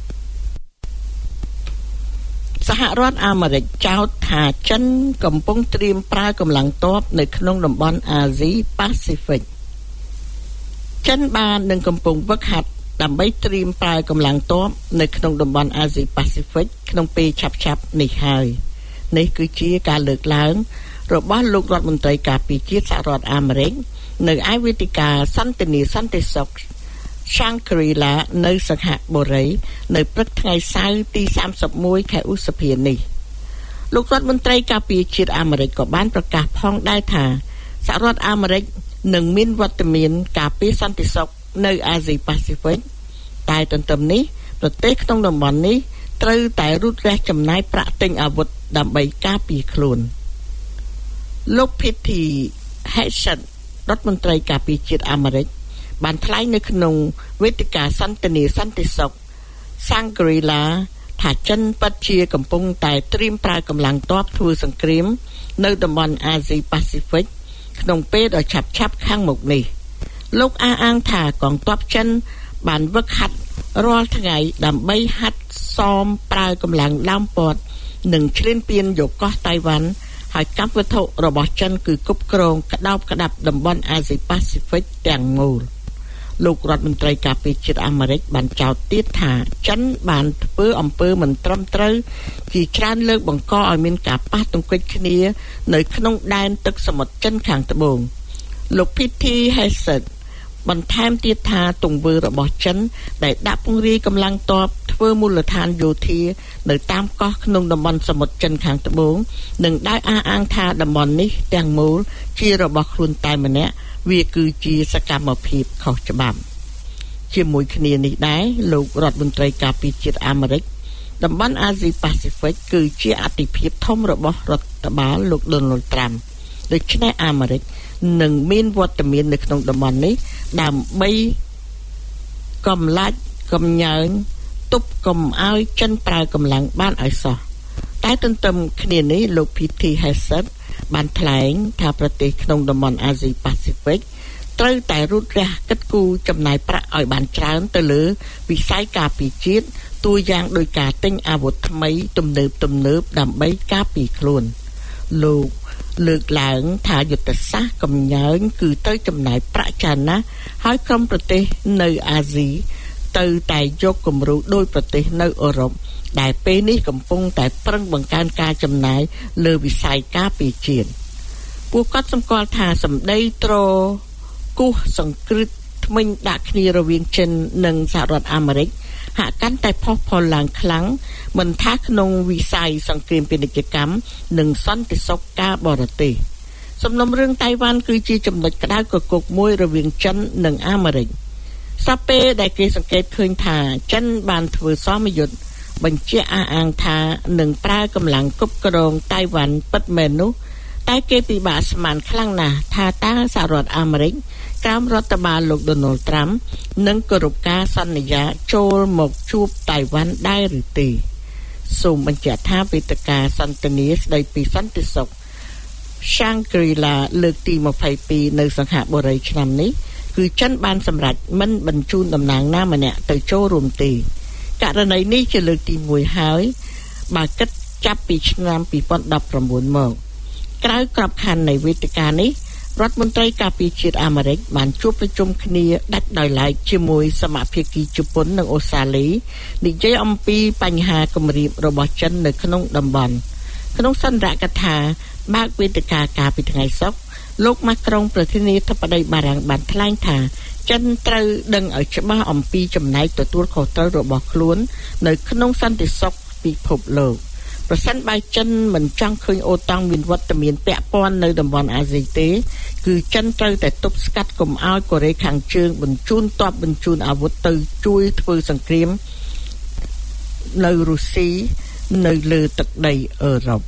សហរដ្ឋអាមេរិកចោទថាចិនកំពុងត្រៀមប្រើកម្លាំងទ័ពនៅក្នុងតំបន់អាស៊ីប៉ាស៊ីហ្វិកចិនបាននឹងកំពុងវឹកហាត់ដើម្បីត្រៀមប្រើកម្លាំងទ័ពនៅក្នុងតំបន់អាស៊ីប៉ាស៊ីហ្វិកក្នុងពេលឆាប់ៗនេះហើយនេះគឺជាការលើកឡើងរបស់លោករដ្ឋមន្ត្រីការពារជាតិសហរដ្ឋអាមេរិកនៅឯវេទិកាសន្ទនាសន្តិសុខShangri-La នៅសិង្ហបុរីនៅព្រឹកថ្ងៃសៅរ៍ទីសាមសិបមួយខែឧសភានេះលោករដ្ឋមន្ត្រីការពារជាតិអាមេរិកក៏បានប្រកាសផងដែរថាសហរដ្ឋអាមេរិកនឹងមានវត្តមានការពារសន្តិសុខនៅអាស៊ីប៉ាស៊ីហ្វិកតែទន្ទឹមនេះប្រទេសក្នុងតំបន់នេះត្រូវតែរូតរះចំណាយប្រាក់ទិញអាវុធដើម្បីការពារខ្លួនលោក Pete Hegseth រដ្ឋមន្ត្រីការពារជាតិអាមេរិកបានថ្លែងនៅក្នុងវេទិកាសន្ទនាសន្តិសុខ Shangri-La ថាចិនពិតជាកំពុងតែត្រៀមប្រើកម្លាំងទ័ពធ្វើសង្គ្រាមនៅតំបន់អាស៊ីប៉ាស៊ីហ្វិកក្នុងពេលដ៏ឆាប់ៗខាងមុខនេះលោកអះអាងថាកងទ័ពចិនបានវឹកហាត់រាល់ថ្ងៃដើម្បីហាត់សមប្រើកម្លាំងឡោមព័ទ្ធនិងឈ្លានពានយកកោះតៃវ៉ាន់ហើយកម្មវិធីរបស់ចិនគឺគ្រប់គ្រងក្តោបក្តាប់តំបន់អាស៊ីប៉ាស៊ីហ្វិកទាំងមូលលោករដ្ឋមន្ត្រីការពារជាតិអាមេរិកបានចោទទៀតថាចិនបានធ្វើអំពើមិនត្រឹមត្រូវជាច្រើនលើកបង្កឲ្យមានការប៉ះទង្គិចគ្នានៅក្នុងដែនទឹកសមុទ្រចិនខាងត្បូងលោក Pete Hegseth បន្ថែមទៀតថាទង្វើរបស់ចិនដែលដាក់ពង្រាយកម្លាំងទ័ពធ្វើមូលដ្ឋានយោធានៅតាមកោះក្នុងតំបន់សមុទ្រចិនខាងត្បូងនិងដោយអះអាងថាតំបន់នេះទាំងមូលជារបស់ខ្លួនតែម្នាក់វាគឺជាសកម្មភាពខុសច្បាប់ជាមួយគ្នានេះដែរលោករដ្ឋមន្ត្រីការពារជាតិអាមេរិកតំបន់អាស៊ីប៉ាស៊ីហ្វិកគឺជាអធិភាពធំរបស់រដ្ឋបាលលោក Donald Trump ដូច្នេះអាមេរិកនឹងមានវត្តមាននៅក្នុងតំបន់នេះដើម្បីកំឡាច់កំញើញទប់កុំឲ្យចិនប្រើកម្លាំងបានឲ្យសោះតែទន្ទឹមគ្នានេះលោក Pete Hegseth បានថ្លែងថាប្រទេសក្នុងតំបន់អាស៊ីប៉ាស៊ីហ្វិកត្រូវតែរូតរះកិត្តគូចំណាយប្រាក់ឲ្យបានច្រើនទៅលើវិស័យការពារជាតិតួយ៉ាងដោយការទិញអាវុធថ្មីទំនើបទំនើបដើម្បីការពារខ្លួនលោកលើកឡើងថាយុទ្ធសាស្ត្រកំញើញគឺទៅចំណាយប្រាក់ច្រើនណាស់ហើយក្រុមប្រទេសនៅអាស៊ីទៅតែយកគំរូដោយប្រទេសនៅអឺរ៉ុបដែលពេលនេះកំពុងតែប្រឹងបង្កើនការចំណាយលើវិស័យការពារជាតិពួកគាត់សម្គាល់ថាសម្ដីត្រគោះសង្គ្រឹះថ្មិញដាក់គ្នារវាងចិននិងសហរដ្ឋអាមេរិកហាក់កាន់តែផុសផុលឡើងខ្លាំងមិនថាក្នុងវិស័យសង្គ្រាមពាណិជ្ជកម្មនិងសន្តិសុខការបរទេសសំណុំរឿងតៃវ៉ាន់គឺជាចំណុចក្តៅគគុកមួយរវាងចិននិងអាមេរិកសពពេលដែលគេសង្កេតឃើញថាចិនបានធ្វើសមយុទ្ធបញ្ជាក់អះអាងថានឹងប្រើកម្លាំងគ្រប់គ្រងតៃវ៉ាន់ពិតមែននោះតែគេពិបាកស្មានខ្លាំងណាស់ថាតើសហរដ្ឋអាមេរិកក្រោមរដ្ឋបាលលោក Donald Trump នឹងគោរពការសន្យាចូលមកជួបតៃវ៉ាន់ដែរឬទេសូមបញ្ជាក់ថាវេទិកាសន្ទនាស្ដីពីសន្តិសុខ Shangri-La លើកទីยี่สิบสองនៅសិង្ហបុរីឆ្នាំនេះគឺចិនបានសម្រេចមិនបញ្ជូនតំណាងណាម្នាក់ទៅចូលរួមទេករណីនេះជាលើកទីមួយហើយបើគិតចាប់ពីឆ្នាំยี่สิบสิบเก้าមកក្រៅក្របខ័ណ្ឌនៃវេទិកានេះរដ្ឋមន្ត្រីការពារជាតិអាមេរិកបានជួបប្រជុំគ្នាដាច់ដោយឡែកជាមួយសមាភាគីជប៉ុននិងអូស្ត្រាលីនិយាយអំពីបញ្ហាគម្រាមរបស់ចិននៅក្នុងតំបន់ក្នុងសន្ទរកថាបើកវេទិកាកាលពីថ្ងៃសុក្រលោកម៉ាក្រុងប្រធានាធិបតីបារាំងបានថ្លែងថាចិនត្រូវដឹងឲ្យច្បាស់អំពីចំណែកទទួលខុសត្រូវរបស់ខ្លួននៅក្នុងសន្តិសុខពិភពលោកប្រសិនបើចិនមិនចង់ឃើញអូតាំងមានវត្តមានពាក់ព័ន្ធនៅតំបន់អាស៊ីទេគឺចិនត្រូវតែទប់ស្កាត់កុំឲ្យកូរ៉េខាងជើងបញ្ជូនទ័ពបញ្ជូនអាវុធទៅជួយធ្វើសង្គ្រាមនៅរុស្ស៊ីនៅលើទឹកដីអឺរ៉ុប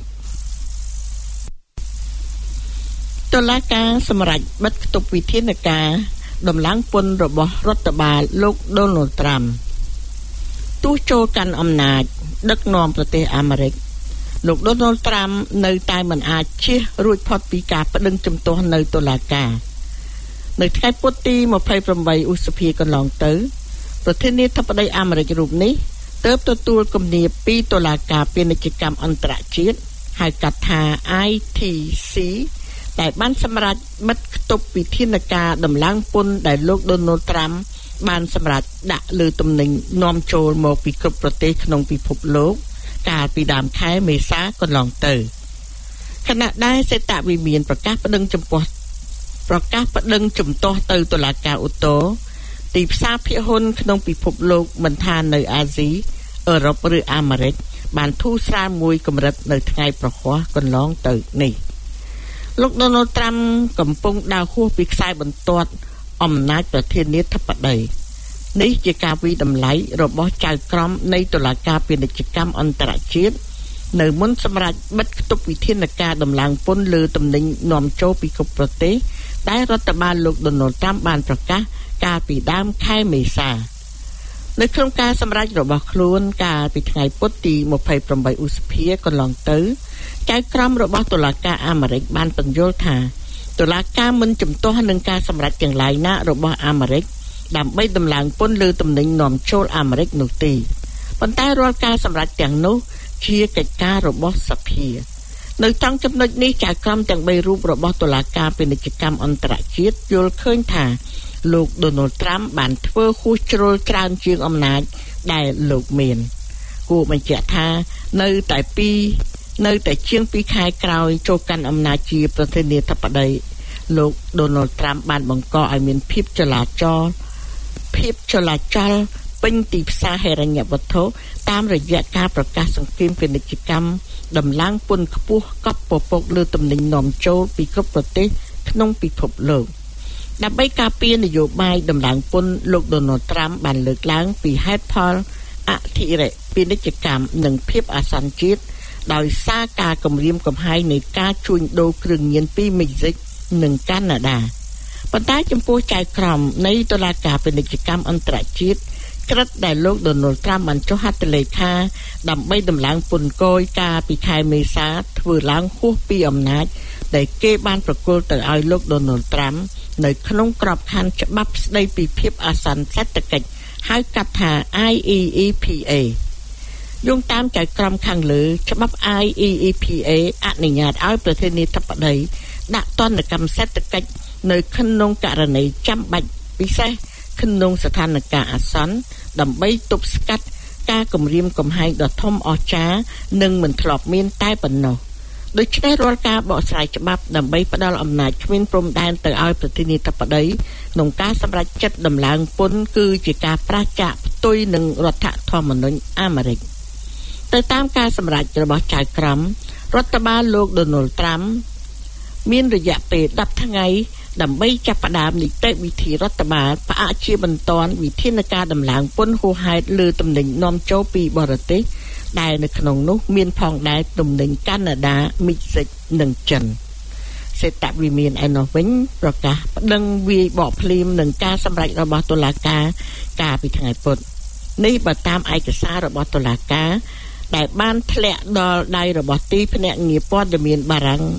តុលាការសម្រេចបិទគប់វិធានការដំឡើងពន្ធរបស់រដ្ឋបាលលោក Donald Trump ទោះចូលកាន់អំណាចដឹកនាំប្រទេសអាមេរិកលោក Donald Trump នៅតែមិនអាចជៀសរួចផុតពីការប្តឹងជំទាស់នៅតុលាការនៅថ្ងៃពុធទីยี่สิบแปดឧសភាកន្លងទៅប្រធានាធិបតីអាមេរិករូបនេះទើបទទួលគំនាបពីតុលាការពាណិជ្ជកម្មអន្តរជាតិហៅកាត់ថា I T C ដែលបានសម្រេចបិទគប់វិធានការដំឡើងពន្ធដែលលោក Donald Trump បានសម្រេចដាក់លើទំនិញនាំចូលមកពីគ្រប់ប្រទេសក្នុងពិភពលោកកាលពីដើមខែមេសាកន្លងទៅខណៈដែលសេតវិមានប្រកាសប្តឹងចំពោះប្រកាសប្តឹងជំទាស់ទៅតុលាការឧទ្ធរទីផ្សារភាគហ៊ុនក្នុងពិភពលោកមិនថានៅអាស៊ីអឺរ៉ុបឬអាមេរិកបានធូរស្រាលមួយកម្រិតនៅថ្ងៃប្រហ័សកន្លងទៅនេះលោក Donald Trump កំពុងដើរហួសពីខ្សែបន្ទាត់អំណាចប្រធានាធិបតីនេះជាការវិតម្លៃរបស់ចៅក្រមនៃតុលាការពាណិជ្ជកម្មអន្តរជាតិនៅមុនសម្រាប់បិទគប់វិធានការដំឡើងពន្ធលើទំនិញនាំចូលពីគ្រប់ប្រទេសដែលរដ្ឋបាលលោក Donald Trump បានប្រកាសកាលពីដើមខែមេសានៅក្នុងការសម្រេចរបស់ខ្លួនកាលពីថ្ងៃពុធទីยี่สิบแปดឧសភាកន្លងទៅចៅក្រមរបស់តុលាការអាមេរិកបានបញ្យល់ថាតុលាការមិនជំទាស់នឹងការសម្រេចទាំងឡាយណារបស់អាមេរិកដើម្បីដំឡើងពន្ធលើទំនិញនាំចូលអាមេរិកនោះទេប៉ុន្តែរាល់ការសម្រេចទាំងនោះជាកិច្ចការរបស់សភានៅត្រង់ចំណុចនេះចៅក្រមទាំងបីរូបរបស់តុលាការពាណិជ្ជកម្មអន្តរជាតិយល់ឃើញថាលោក Donald Trump បានធ្វើហួសជ្រុលច្រើនជាងអំណាចដែលលោកមានគួរបញ្ជាក់ថានៅតែពីនៅតែជាងពីខែក្រោយចូលកាន់អំណាចជាប្រធានាធិបតីលោក Donald Trump បានបង្កឲ្យមានភាពចលាចលភាពចលាចលពេញទីផ្សារហិរញ្ញវត្ថុតាមរយៈការប្រកាសសង្គ្រាមពាណិជ្ជកម្មដំឡើងពន្ធខ្ពស់កប់ពពកលើទំនិញនាំចូលពីគ្រប់ប្រទេសក្នុងពិភពលោកដើម្បីការពារនយោបាយដំឡើងពន្ធលោក Donald Trump បានលើកឡើងពីហេតុផលអធិរពាណិជ្ជកម្មនិងភាពអាសន្នជាតិដោយសារការគំរាមកំហែងនៃការជួញដូរគ្រឿងញៀនពីមេស៊ីកនិងកាណាដាប៉ុន្តែចំពោះចៅក្រមនៃតុលាការពាណិជ្ជកម្មអន្តរជាតិក្រិតដែលលោក Donald Trump បានចុះហត្ថលេខាដើម្បីដំឡើងពន្ធគយកាលពីខែមេសាធ្វើឡើងហួសពីអំណាចដែលគេបានប្រគល់ទៅឲ្យលោក Donald Trump នៅក្នុងក្របខ័ណ្ឌច្បាប់ស្តីពីភាពអាសន្នសេដ្ឋកិច្ចហៅកាត់ថា I E E P A យោងតាមចៅក្រមខាងលើច្បាប់ I E E P A អនុញ្ញាតឲ្យប្រធានាធិបតីដាក់ទណ្ឌកម្មសេដ្ឋកិច្ចនៅក្នុងករណីចាំបាច់ពិសេសក្នុងស្ថានភាពអាសន្នដើម្បីទប់ស្កាត់ការគំរាមកំហែងដ៏ធំអស្ចារ្យនិងមិនធ្លាប់មានតែប៉ុណ្ណោះដូច្នេះរាល់ការបកស្រាយច្បាប់ដើម្បីផ្ដល់អំណាចគ្មានព្រំដែនទៅឲ្យប្រធានាធិបតីក្នុងការសម្រេចចិត្តដំឡើងពន្ធគឺជាការប្រឆាំងផ្ទុយនឹងរដ្ឋធម្មនុញ្ញអាមេរិកទៅតាមការសម្រេចរបស់ចៅក្រមរដ្ឋបាលលោក Donald Trump មានរយៈពេលដប់ថ្ងៃដើម្បីចាប់ផ្ដើមនីតិវិធីរដ្ឋបាលផ្អាកជាបន្ទាន់វិធានការដំឡើងពន្ធហួសហេតុលើទំនិញនាំចូលពីបរទេសដែលនៅក្នុងនោះមានផងដែរទំនិញកាណាដាមីស៊ីកនិងចិនសេតវិមានឯណោះវិញប្រកាសប្តឹងវាយបកភ្លាមនឹងការសម្រេចរបស់តុលាការកាលពីថ្ងៃពុធនេះបើតាមឯកសាររបស់តុលាការដែលបានធ្លាក់ដល់ដៃរបស់ទីភ្នាក់ងារព័ត៌មានបារាំង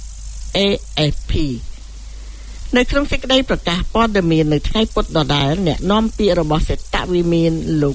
A F P នៅក្នុងសេចក្តីប្រកាសព័ត៌មាននៅថ្ងៃពុធដដែលអ្នកនាំពាក្យរបស់សេតវិមានលោក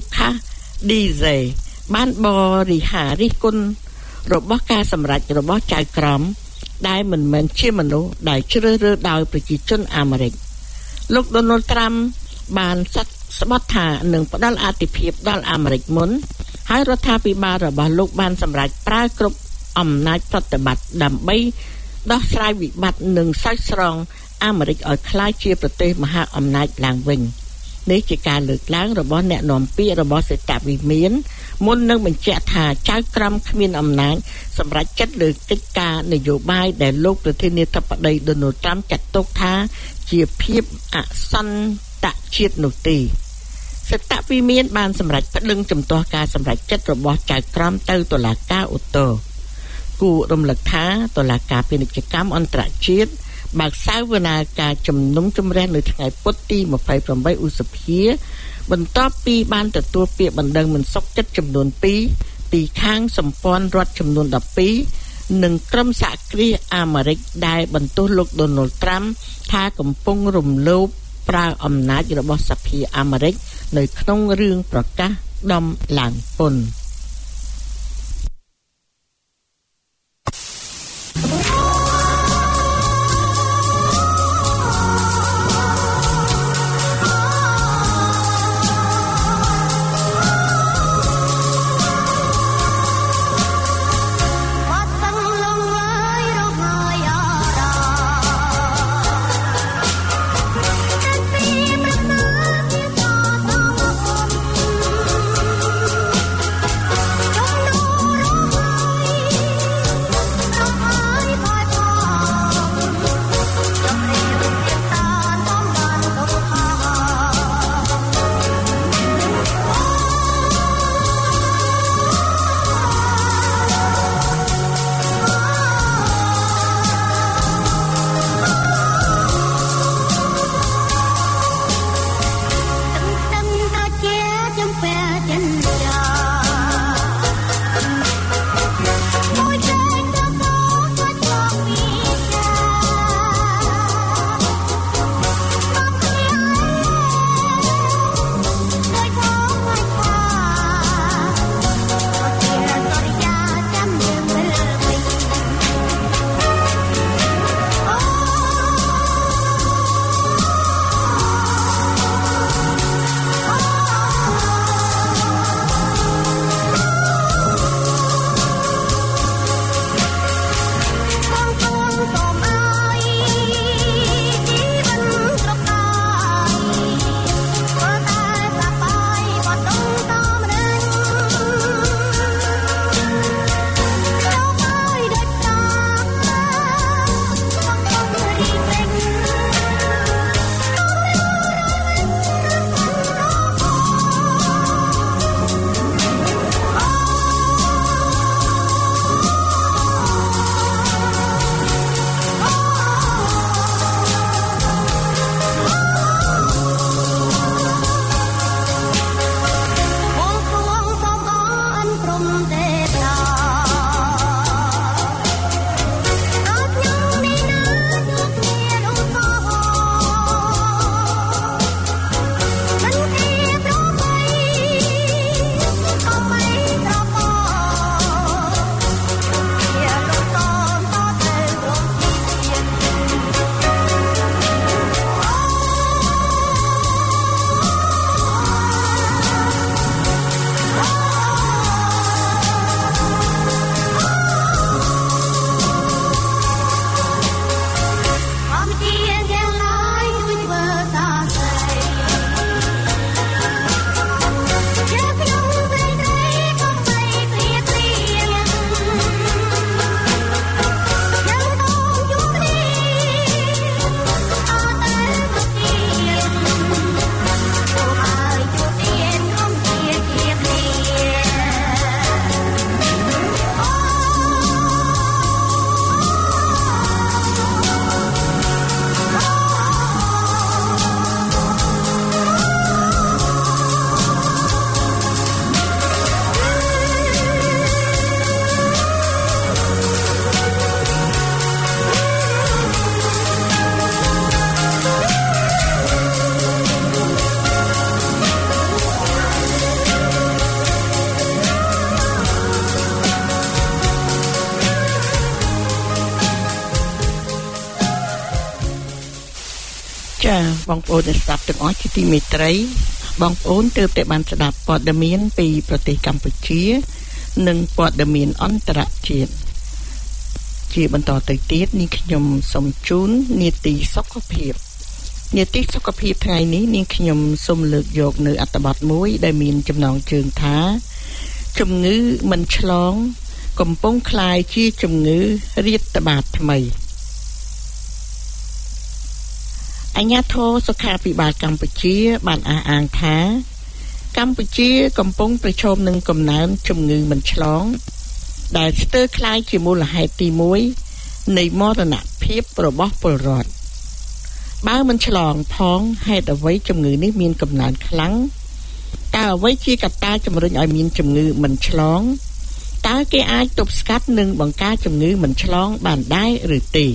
Dize បានបរិហារិះគន់របស់ការសម្រេចរបស់ចៅក្រមដែលមិនមែនជាមនុស្សដែលជ្រើសរើសដោយប្រជាជនអាមេរិកលោក Donald Trump បានសាត់ស្បត់ថានឹងផ្ដល់អាទិភាពដល់អាមេរិកមុនហើយរដ្ឋាភិបាលរបស់លោកបានសម្រេចប្រើគ្រប់អំណាចប្រតិបត្តិដើម្បីដោះស្រាយវិបត្តិនិងស្រោចស្រង់អអាមេរិកឲ្យក្លាយជាប្រទេសមហាអំណាចឡើងវិញនេះជាការលើកឡើងរបស់អ្នកនាំពាក្យរបស់សេតវិមានមុននឹងបញ្ជាក់ថាចៅក្រមគ្មានអំណាចសម្រាប់ចាត់លើកិច្ចការនយោបាយដែលលោកប្រធានាធិបតី Donald Trump ចាត់ទុកថាជាភាពអសន្តជាតិនោះទេសេតវិមានបានសម្រេចប្តឹងជំទាស់ការសម្រេចចិត្តរបស់ចៅក្រមទៅតុលាការឧទ្ធរគូរំលឹកថាតុលាការពាណិជ្ជកម្មអន្តរជាតិបើកសាវនាការជំនុំជម្រះនៅថ្ងៃពុធទីยี่สิบแปดឧសភាបន្ទាប់ពីបានទទួលពាក្យបណ្ដឹងមិនសុខចិត្តចំនួនពីរពីខាងសម្ព័ន្ធរដ្ឋចំនួនtwelveនិងក្រុមសហគ្រាសអាមេរិកដែលបន្ទោសលោក Donald Trump ថាកំពុងរំលោភប្រើអំណាចរបស់សភាអាមេរិកនៅក្នុងរឿងប្រកាសដំឡើងពន្ធចាបងប្អូនដែលស្ដាប់ទាំងអស់ជាទីមេត្រីបងប្អូនទើបតែបានស្ដាប់ព័ត៌មានពីប្រទេសកម្ពុជានិងព័ត៌មានអន្តរជាតិជាបន្តទៅទៀតនាងខ្ញុំសូមជូននីតិសុខភាពនីតិសុខភាពថ្ងៃនេះនាងខ្ញុំសូមលើកយកនៅអត្ថបទមួយដែលមានចំណងជើងថាជំងឺមិនឆ្លងកំពុងក្លាយជាជំងឺរាតត្បាតថ្មីអាជ្ញាធរសុខាភិបាលកម្ពុជាបានអះអាងថាកម្ពុជាកំពុងប្រឈមនឹងកំណើនជំងឺមិនឆ្លងដែលស្ទើរក្លាយជាមូលហេតុទីមួយនៃមរណភាពរបស់ពលរដ្ឋបើមិនឆ្លងផងហេតុអ្វីជំងឺនេះមានកំណើនខ្លាំងតើអ្វីជាកត្តាជំរុញឲ្យមានជំងឺមិនឆ្លងតើគេអាចទប់ស្កាត់និងបង្ការជំងឺមិនឆ្លងបានដែរឬទេ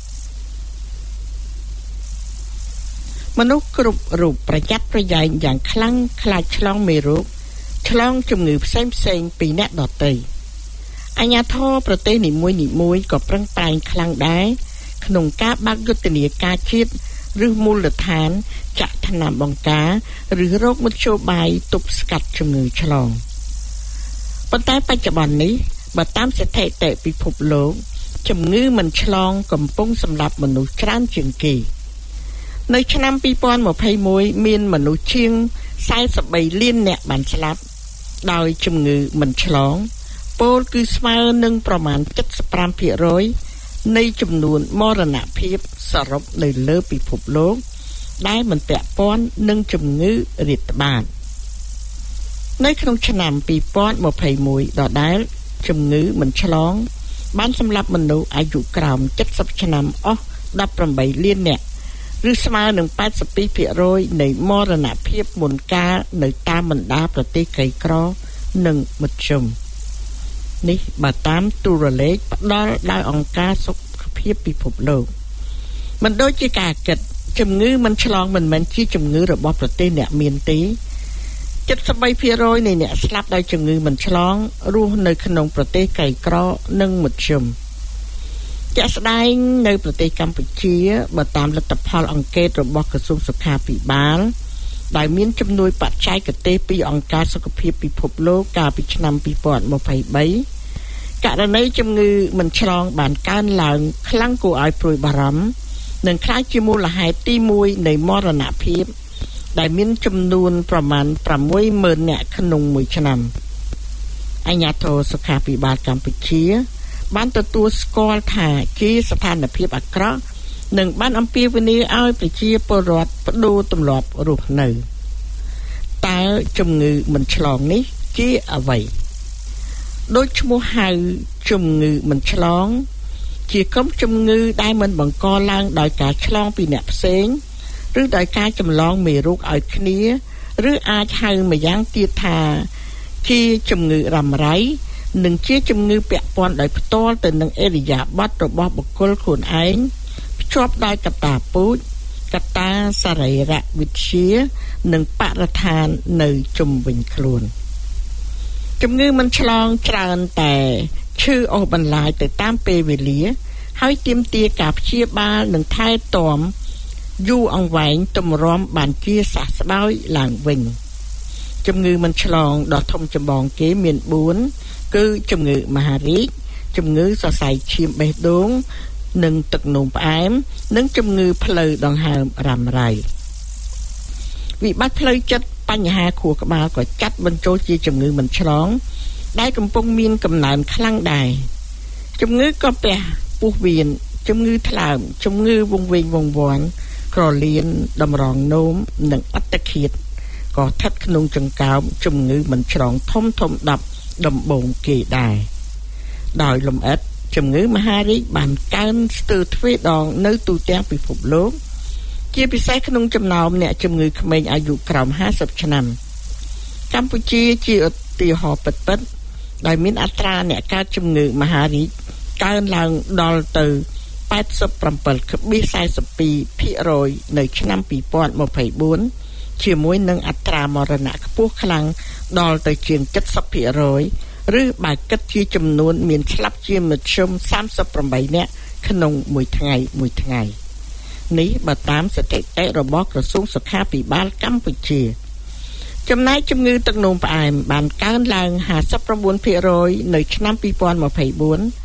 មនុស្សគ្រប់រូបប្រយ័ត្នប្រយែងយ៉ាងខ្លាំងខ្លាចឆ្លងមេរោគឆ្លងជំងឺផ្សេងផ្សេងពីអ្នកដទៃអាជ្ញាធរប្រទេសនីមួយនីមួយក៏ប្រឹងប្រែងខ្លាំងដែរក្នុងការបើកយុទ្ធនាការជាតិឬមូលដ្ឋានចាក់ថ្នាំបង្ការឬរោគមធ្យោបាយទប់ស្កាត់ជំងឺឆ្លងប៉ុន្តែបច្ចុប្បន្ននេះបើតាមស្ថិតិពិភពលោកជំងឺមិនឆ្លងកំពុងសម្លាប់មនុស្សច្រើនជាងគេនៅឆ្នាំពីរពាន់ម្ភៃមួយមានមនុស្សជាងសែនសិបបីលាននាក់បានស្លាប់ដោយជំងឺមិនឆ្លងពលគឺស្មើនឹងប្រមាណ เจ็ดสิบห้าភាគរយ នៃចំនួនមរណភាពសរុបនៅលើពិភពលោកដែលមិនពាក់ព័ន្ធនឹងជំងឺរាតត្បាតនៅក្នុងឆ្នាំពីរពាន់ម្ភៃមួយដដែលជំងឺមិនឆ្លងបានសម្លាប់មនុស្សអាយុក្រោមเจ็ดสิบឆ្នាំអស់ដប់ប្រាំបីលាននាក់ឬស្មើនឹង แปดสิบสองភាគរយ នៃមរណភាពមុនកាលនៅតាមបណ្ដាប្រទេសក្រីក្រនិងមធ្យមនេះបើតាមទូរលេខផ្ដល់ដោយអង្គការសុខភាពពិភពលោកមិនដូចជាការគិតជំងឺមិនឆ្លងមិនមែនជាជំងឺរបស់ប្រទេសអ្នកមានទេ เจ็ดสิบสองភាគរយ នៃអ្នកស្លាប់ដោយជំងឺមិនឆ្លងរស់នៅក្នុងប្រទេសក្រីក្រនិងមធ្យមជាក់ស្ដែងនៅប្រទេសកម្ពុជាបើតាមលទ្ធផលអង្កេតរបស់ក្រសួងសុខាភិបាលដែលមានជំនួយបច្ចេកទេសពីអង្គការសុខភាពពិភពលោកកាលពីឆ្នាំពីរពាន់ម្ភៃបីករណីជំងឺមិនឆ្លងបានកើនឡើងខ្លាំងគួរឲ្យព្រួយបារម្ភនិងក្លាយជាមូលហេតុទីមួយនៃមរណភាពដែលមានចំនួនប្រមាណ ប្រាំមួយម៉ឺន នាក់ក្នុងមួយឆ្នាំអាជ្ញាធរសុខាភិបាលកម្ពុជាបានទទួលស្គាល់ថាជាស្ថានភាពអាក្រក់និងបានអំពាវនាវឲ្យប្រជាពលរដ្ឋប្តូរទម្លាប់រស់នៅតើជំងឺមិនឆ្លងនេះជាអ្វីដូចឈ្មោះហៅជំងឺមិនឆ្លងជាក្រុមជំងឺដែលមិនបង្កឡើងដោយការឆ្លងពីអ្នកផ្សេងឬដោយការចម្លងមេរោគឲ្យគ្នាឬអាចហៅម្យ៉ាងទៀតថាជាជំងឺរ៉ាំរ៉ៃនិងជាជំងឺពាក់ព័ន្ធដោយផ្ទាល់ទៅនឹងអេរិយាបថរបស់បុគ្គលខ្លួនឯងភ្ជាប់ដោយកត្តាពូជកត្តាសរីរវិទ្យានិងបរិស្ថាននៅជុំវិញខ្លួនជំងឺមិនឆ្លងច្រើនតែឈឺអូសបន្លាយទៅតាមពេលវេលាហើយទាមទារការព្យាបាលនិងថែទាំយូរអង្វែងទម្រាំបានជាសះស្បើយឡើងវិញជំងឺមិនឆ្លងដ៏ធំចម្បងគេមានបួនគឺជំងឺមហារីកជំងឺសរសៃឈាមបេះដូងនិងទឹកនោមផ្អែមនិងជំងឺផ្លូវដង្ហើមរ៉ាំរ៉ៃវិបត្តិផ្លូវចិត្តបញ្ហាខួរក្បាលក៏ចាត់បញ្ចូលជាជំងឺមិនឆ្លងដែលកំពុងមានកំណើនខ្លាំងដែរជំងឺកាពះពោះវៀនជំងឺថ្លើមជំងឺវង្វេងវង្វាន់ក្រលៀនតម្រងនោមនិងអត្តឃាតក៏ស្ថិតក្នុងចង្កោមជំងឺមិនឆ្លងធំធំដប់ដំបូងគេដែរដោយលំអិតជំងឺមហារីកបានកើនស្ទើរទ្វេដងនៅទូទាំងពិភពលោកជាពិសេសក្នុងចំណោមអ្នកជំងឺក្មេងអាយុក្រោមห้าสิบឆ្នាំកម្ពុជាជាឧទាហរណ៍ពិតៗដែលមានអត្រាអ្នកកើតជំងឺមហារីកកើនឡើងដល់ទៅ แปดสิบเจ็ด ភាគរយ នៅឆ្នាំពីរពាន់ម្ភៃបួនជាមួយនឹងអត្រាមរណៈខ្ពស់ខ្លាំងដល់ទៅជាង เจ็ดสิบ ភាគរយ ឬបើគិតជាចំនួនមានស្លាប់ជាមធ្យមសាមសិបប្រាំបីនាក់ក្នុងមួយថ្ងៃមួយថ្ងៃនេះបើតាមស្ថិតិរបស់ក្រសួងសុខាភិបាលកម្ពុជាចំណែកជំងឺទឹកនោមផ្អែមបានកើនឡើង ห้าสิบเก้า ភាគរយ នៅឆ្នាំពីរពាន់ម្ភៃបួន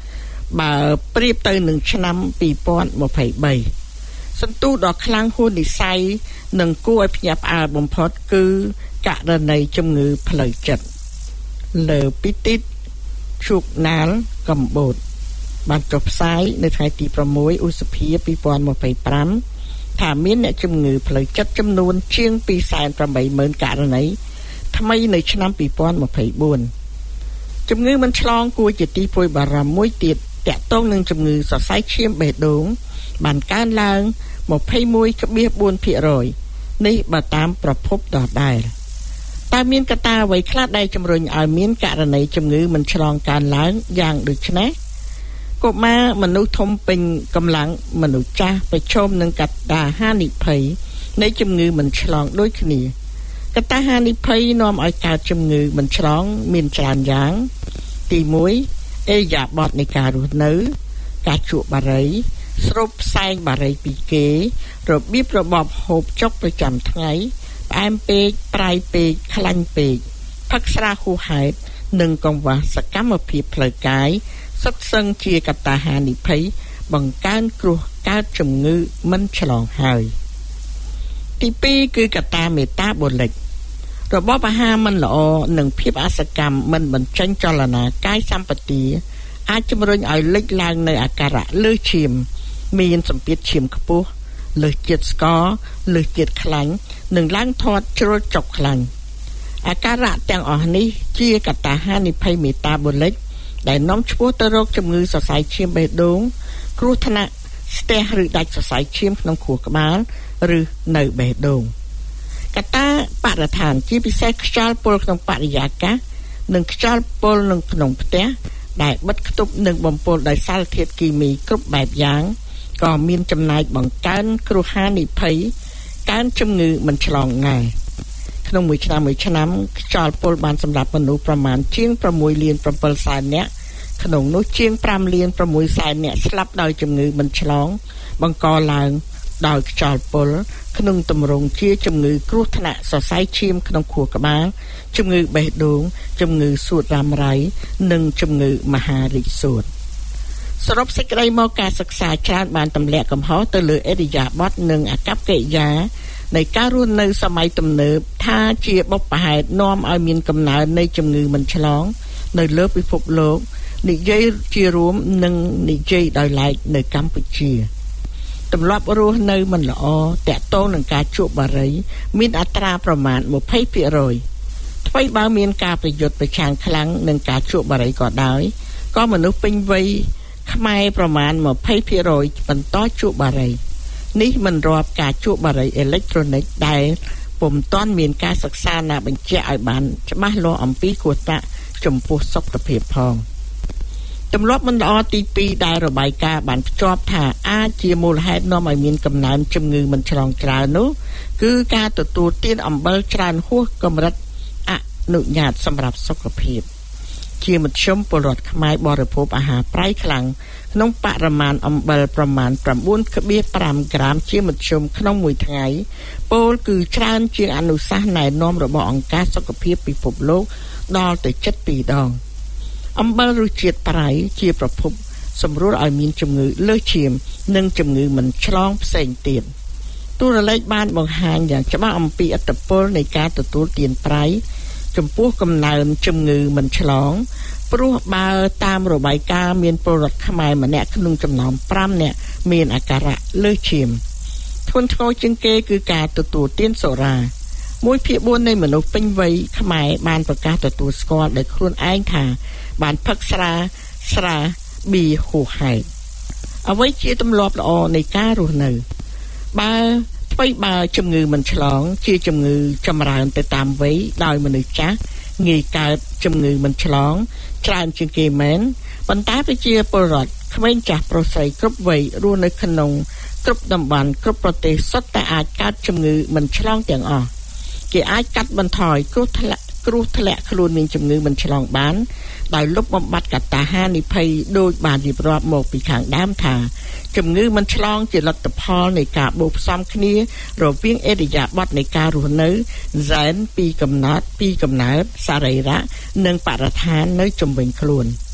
បើប្រៀបទៅនឹងឆ្នាំពីរពាន់ម្ភៃបីសន្ទុះដ៏ខ្លាំងហួសនិស្ស័យនិងគួរឲ្យភ្ញាក់ផ្អើលបំផុតគឺករណីជំងឺផ្លូវចិត្តលើពីទីជួកណាល់កម្ពុជាបានចុះផ្សាយនៅថ្ងៃទីប្រាំមួយឧសភាពីរពាន់ម្ភៃប្រាំថាមានអ្នកជំងឺផ្លូវចិត្តចំនួនជាងពីរសែនប្រាំបីម៉ឺនករណីថ្មីនៅឆ្នាំពីរពាន់ម្ភៃបួនជំងឺមិនឆ្លងគួរជាទីព្រួយបារម្ភមួយទៀតទាក់ទងនឹងជំងឺសរសៃឈាមបេះដូងបានកើនឡើងម្ភៃមួយភាគបួនភាគរយនេះបើតាមប្រភពដដែលតើមានកត្តាអ្វីខ្លះដែលជំរុញឲ្យមានករណីជំងឺមិនឆ្លងកើនឡើងយ៉ាងដូចនេះកុមារមនុស្សធំពេញកម្លាំងមនុស្សចាស់ប្រឈមនឹងកត្តាហានិភ័យនៃជំងឺមិនឆ្លងដូចគ្នាកត្តាហានិភ័យនាំឲ្យកើតជំងឺមិនឆ្លងមានច្រើនយ៉ាងទីមួយអេយ៉ាបតនៃការរស់នៅការជក់បារីស្រូបផ្សែងបារីពីគេរបៀបរបបហូបចុកប្រចាំថ្ងៃផ្អែមពេកប្រៃពេកខ្លាញ់ពេកផឹកស្រាហួសហេតុនិងកង្វះសកម្មភាពផ្លូវកាយសុទ្ធសឹងជាកត្តាហានិភ័យបង្កើនគ្រោះកើតជំងឺមិនឆ្លងហើយទីពីរគឺកត្តាមេតាបូលិករបបអាហារមិនល្អនិងភាពអសកម្មមិនបញ្ចេញចលនាកាយសម្បទាអាចជំរុញឲ្យលេចឡើងនៅអាការៈលើសឈាមមានសម្ពាធឈាមខ្ពស់លើសជាតិស្ករលើសជាតិខ្លាញ់និងឡើងធាត់ជ្រុលចុកខ្លាញ់អាការៈទាំងអស់នេះជាកត្តាហានិភ័យមេតាបូលិកដែលនាំឆ្ពោះទៅរកជំងឺសរសៃឈាមបេះដូងគ្រោះថ្នាក់ស្ទះឬដាច់សរសៃឈាមក្នុងខួរក្បាលឬនៅបេះដូងកត្តាបរិស្ថានជាពិសេសខ្យល់ពុលក្នុងបរិយាកាសនិងខ្យល់ពុលនៅក្នុងផ្ទះដែលបិទគប់និងបំពុលដោយសារធាតុគីមីគ្រប់បែបយ៉ាងក៏មានចំណែកបង្កើនគ្រោះហានិភ័យកើនជំងឺមិនឆ្លងងាយក្នុងមួយឆ្នាំមួយឆ្នាំខ្យល់ពុលបានសម្លាប់មនុស្សប្រមាណជាងប្រាំមួយលានប្រាំពីរសែននាក់ក្នុងនោះជាងប្រាំលានប្រាំមួយសែននាក់ស្លាប់ដោយជំងឺមិនឆ្លងបង្កឡើងដោយខ្យល់ពុលក្នុងទម្រង់ជាជំងឺគ្រោះថ្នាក់សរសៃឈាមក្នុងខួរក្បាលជំងឺបេះដូងជំងឺសួតរ៉ាំរ៉ៃនិងជំងឺមហារីកសួតសរុបសេចក្តីមកការសិក្សាច្រើនបានទម្លាក់កំហុសទៅលើឥរិយាបថនិងអាកប្បកិរិយានៃការរស់នៅសម័យទំនើបថាជាបុព្វហេតុនាំឲ្យមានកំណើននៃជំងឺមិនឆ្លងនៅលើពិភពលោកនិយាយជារួមនិងនិយាយដោយឡែកនៅកម្ពុជាទម្លាប់រស់នៅមិនល្អតាក់ទងនឹងការជក់បារីមានអត្រាប្រមាណម្ភៃភាគរយថ្មីបើមានការប្រយុទ្ធប្រឆាំងខ្លាំងនឹងការជក់បារីក៏ដោយក៏មនុស្សពេញវ័យខ្មែរប្រមាណម្ភៃភាគរយបន្តជក់បារីនេះមិនរាប់ការជក់បារីអេឡិចត្រូនិកដែលពុំទាន់មានការសិក្សាណាបញ្ជាក់ឲ្យបានច្បាស់លាស់អំពីគ្រោះថ្នាក់ចំពោះសុខភាពផងទម្លាប់មិនល្អទីពីរដែលរបាយការណ៍បានភ្ជាប់ថាអាចជាមូលហេតុនាំឲ្យមានកំណើនជំងឺមិនឆ្លងច្រើននោះគឺការទទួលទានអំបិលច្រើនហួសកម្រិតអនុញ្ញាតសម្រាប់សុខភាពជាមធ្យមពលរដ្ឋខ្មែរបរិភោគអាហារប្រៃខ្លាំងក្នុងបរិមាណអំបិលប្រមាណ ៩.៥ ក្រាមជាមធ្យមក្នុងមួយថ្ងៃពោលគឺច្រើនជាងអនុសាសន៍ណែនាំរបស់អង្គការសុខភាពពិភពលោកដល់ទៅជិតពីរដងអំបិលរសជាតិប្រៃជាប្រភពសម្រួលឲ្យមានជំងឺលើសឈាមនិងជំងឺមិនឆ្លងផ្សេងទៀតទូរលេខបានបង្ហាញយ៉ាងច្បាស់អំពីឥទ្ធិពលនៃការទទួលទានប្រៃចំពោះកំណើនជំងឺមិនឆ្លងព្រោះបើតាមរបាយការណ៍មានពលរដ្ឋខ្មែរម្នាក់ក្នុងចំណោមប្រាំនាក់មានអាការៈលើសឈាមធ្ងន់ធ្ងរជាងគេគឺការទទួលទានសូរ៉ាមួយភាគបួននៃមនុស្សពេញវ័យខ្មែរបានប្រកាសទទួលស្គាល់ដោយខ្លួនឯងថាបានផឹកស្រាស្រាប៊ីហួសហេតុអ្វីជាទម្លាប់ល្អនៃការរស់នៅបើថ្មីបើជំងឺមិនឆ្លងជាជំងឺចម្រើនទៅតាមវ័យដោយមនុស្សចាស់ងាយកើតជំងឺមិនឆ្លងច្រើនជាងគេមែនប៉ុន្តែប្រជាពលរដ្ឋក្មេងចាស់ប្រុសស្រីគ្រប់វ័យរស់នៅក្នុងគ្រប់តំបន់គ្រប់ប្រទេសសុទ្ធតែអាចកើតជំងឺមិនឆ្លងទាំងអស់គេអាចកាត់បន្ថយគ្រោះថ្នាក់គ្រោះធ្លាក់ខ្លួនមានជំងឺមិនឆ្លងបានដោយលុបបំបាត់កត្តាហានិភ័យដោយបានរៀបរាប់មកពីខាងដើមថាជំងឺមិនឆ្លងជាលទ្ធផលនៃការបូកផ្សំគ្នារវាងឥរិយាបថនៃការរស់នៅហ្សែនពីកំណត់ពីកំណើតសរីរៈនិងបរិស្ថាននៅជុំវិញខ្លួន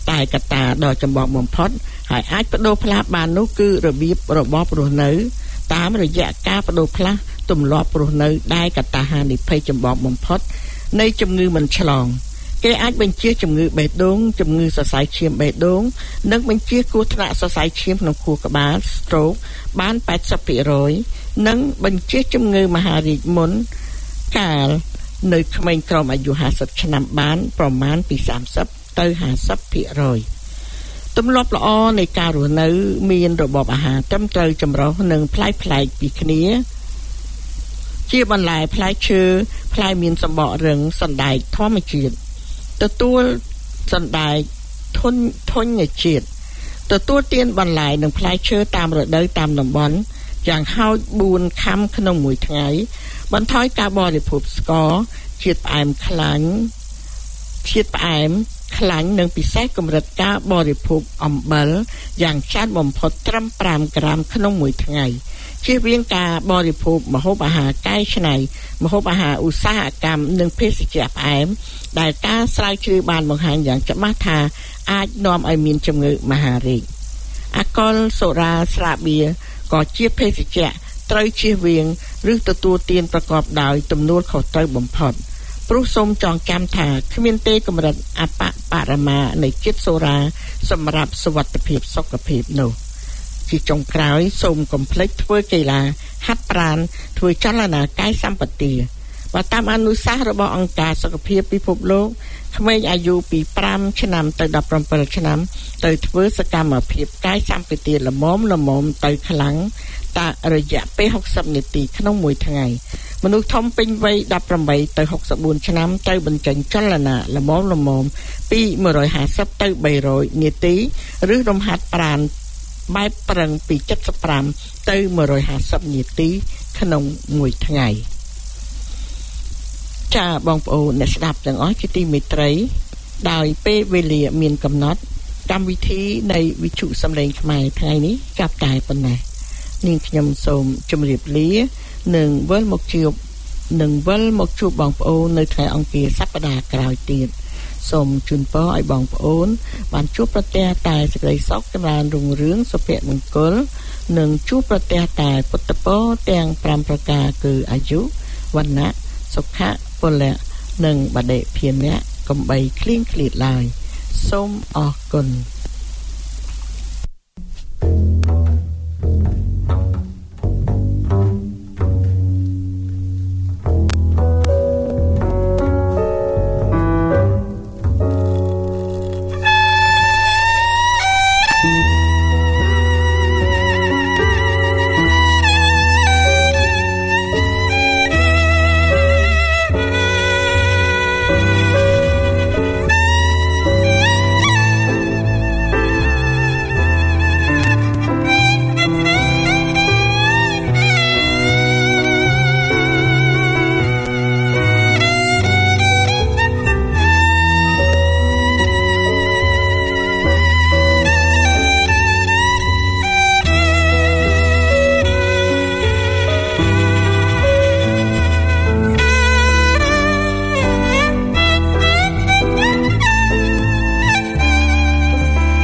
តែកត្តាដ៏ចម្បងបំផុតហើយអាចបដូរផ្លាស់បាននោះគឺរបៀបរបបរស់នៅតាមរយៈការបដូរផ្លាស់ទម្លាប់រស់នៅដែលកត្តាហានិភ័យចម្បងបំផុតនៃជំងឺមិនឆ្លងគេអាចបញ្ជាជំងឺបេះដូងជំងឺសរសៃឈាមបេះដូងនិងបញ្ជាគ្រោះថ្នាក់សរសៃឈាមក្នុងខួរក្បាល stroke បាន eighty percent និងបញ្ជាជំងឺមហារីកមុនកាលនៅក្មេងក្រោមអាយុfiftyឆ្នាំបានប្រមាណពីthirtyទៅfifty percent ទម្លាប់ល្អនៃការរស់នៅមានរបបអាហារត្រឹមត្រូវចម្រុះនិងប្លែកៗពីគ្នាជាបន្លែផ្លែឈើផ្លែមានសម្បករឹងសណ្ដែកធម្មជាតិទទួលសណ្ដែកធន់ធញ្ញជាតិទទួលទានបន្លែនិងផ្លែឈើតាមរដូវតាមតំបន់យ៉ាងហោចfourខាំក្នុងមួយថ្ងៃបន្ថយការបរិភោគស្ករជាតិផ្អែមខ្លាញ់ជាតិផ្អែមខ្លាញ់និងពិសេសកម្រិតការបរិភោគអំបិលយ៉ាងច្រើនបំផុតត្រឹមfiveក្រាមក្នុងមួយថ្ងៃជៀសវាងការបរិភោគម្ហូបអាហារកែច្នៃម្ហូបអាហារឧស្សាហកម្មនិងភេសជ្ជៈផ្អែមដែលការស្រាវជ្រាវបានបង្ហាញយ៉ាងច្បាស់ថាអាចនាំឲ្យមានជំងឺមហារីកអាល់កុលសូរ៉ាស្រាបៀរក៏ជាភេសជ្ជៈត្រូវជៀសវាងឬទទួលទានប្រកបដោយទំនួលខុសត្រូវបំផុតព្រោះសូមចងចាំថាគ្មានទេកម្រិតអបបរមានៃជាតិសូរ៉ាសម្រាប់សុវត្ថិភាពសុខភាពនោះជាចុងក្រោយសូមកុំភ្លេចធ្វើកីឡាហាត់ប្រាណធ្វើចលនាកាយសម្បទាបើតាមអនុសាសន៍របស់អង្គការសុខភាពពិភពលោកក្មេងអាយុពីfiveឆ្នាំទៅseventeenឆ្នាំទៅធ្វើសកម្មភាពកាយសម្បទាល្មមល្មមទៅខ្លាំងតាមរយៈពេលsixtyនាទីក្នុងមួយថ្ងៃមនុស្សធំពេញវ័យeighteenទៅsixty-fourឆ្នាំទៅបញ្ចេញចលនាល្មមល្មមពីone fiftyទៅthree hundredនាទីឬរំហាត់ប្រាណបែបប្រឹងពីseventy-fiveទៅone fiftyនាទីក្នុងមួយថ្ងៃចាបងប្អូនអ្នកស្ដាប់ទាំងអស់ជាទីមេត្រីដោយពេលវេលាមានកំណត់កម្មវិធីនៃវិទ្យុសំឡេងខ្មែរថ្ងៃនេះចាប់តែប៉ុណ្ណេះនាងខ្ញុំសូមជម្រាបលានិងវិលមកជួបនឹងវិលមកជួបបងប្អូននៅថ្ងៃអង្គារសប្តាហ៍ក្រោយទៀតសូមជូនពរឲ្យបងប្អូនបានជួបប្រទះតែសេចក្តីសុខចម្រើនរុងរឿងសុភមង្គលនិងជួបប្រទះតែពុទ្ធពរទាំងfiveប្រការគឺអាយុវណ្ណៈសុខៈពលៈនិងបដិភានៈកំបីឃ្លៀងឃ្លាតឡើយសូមអរគុណ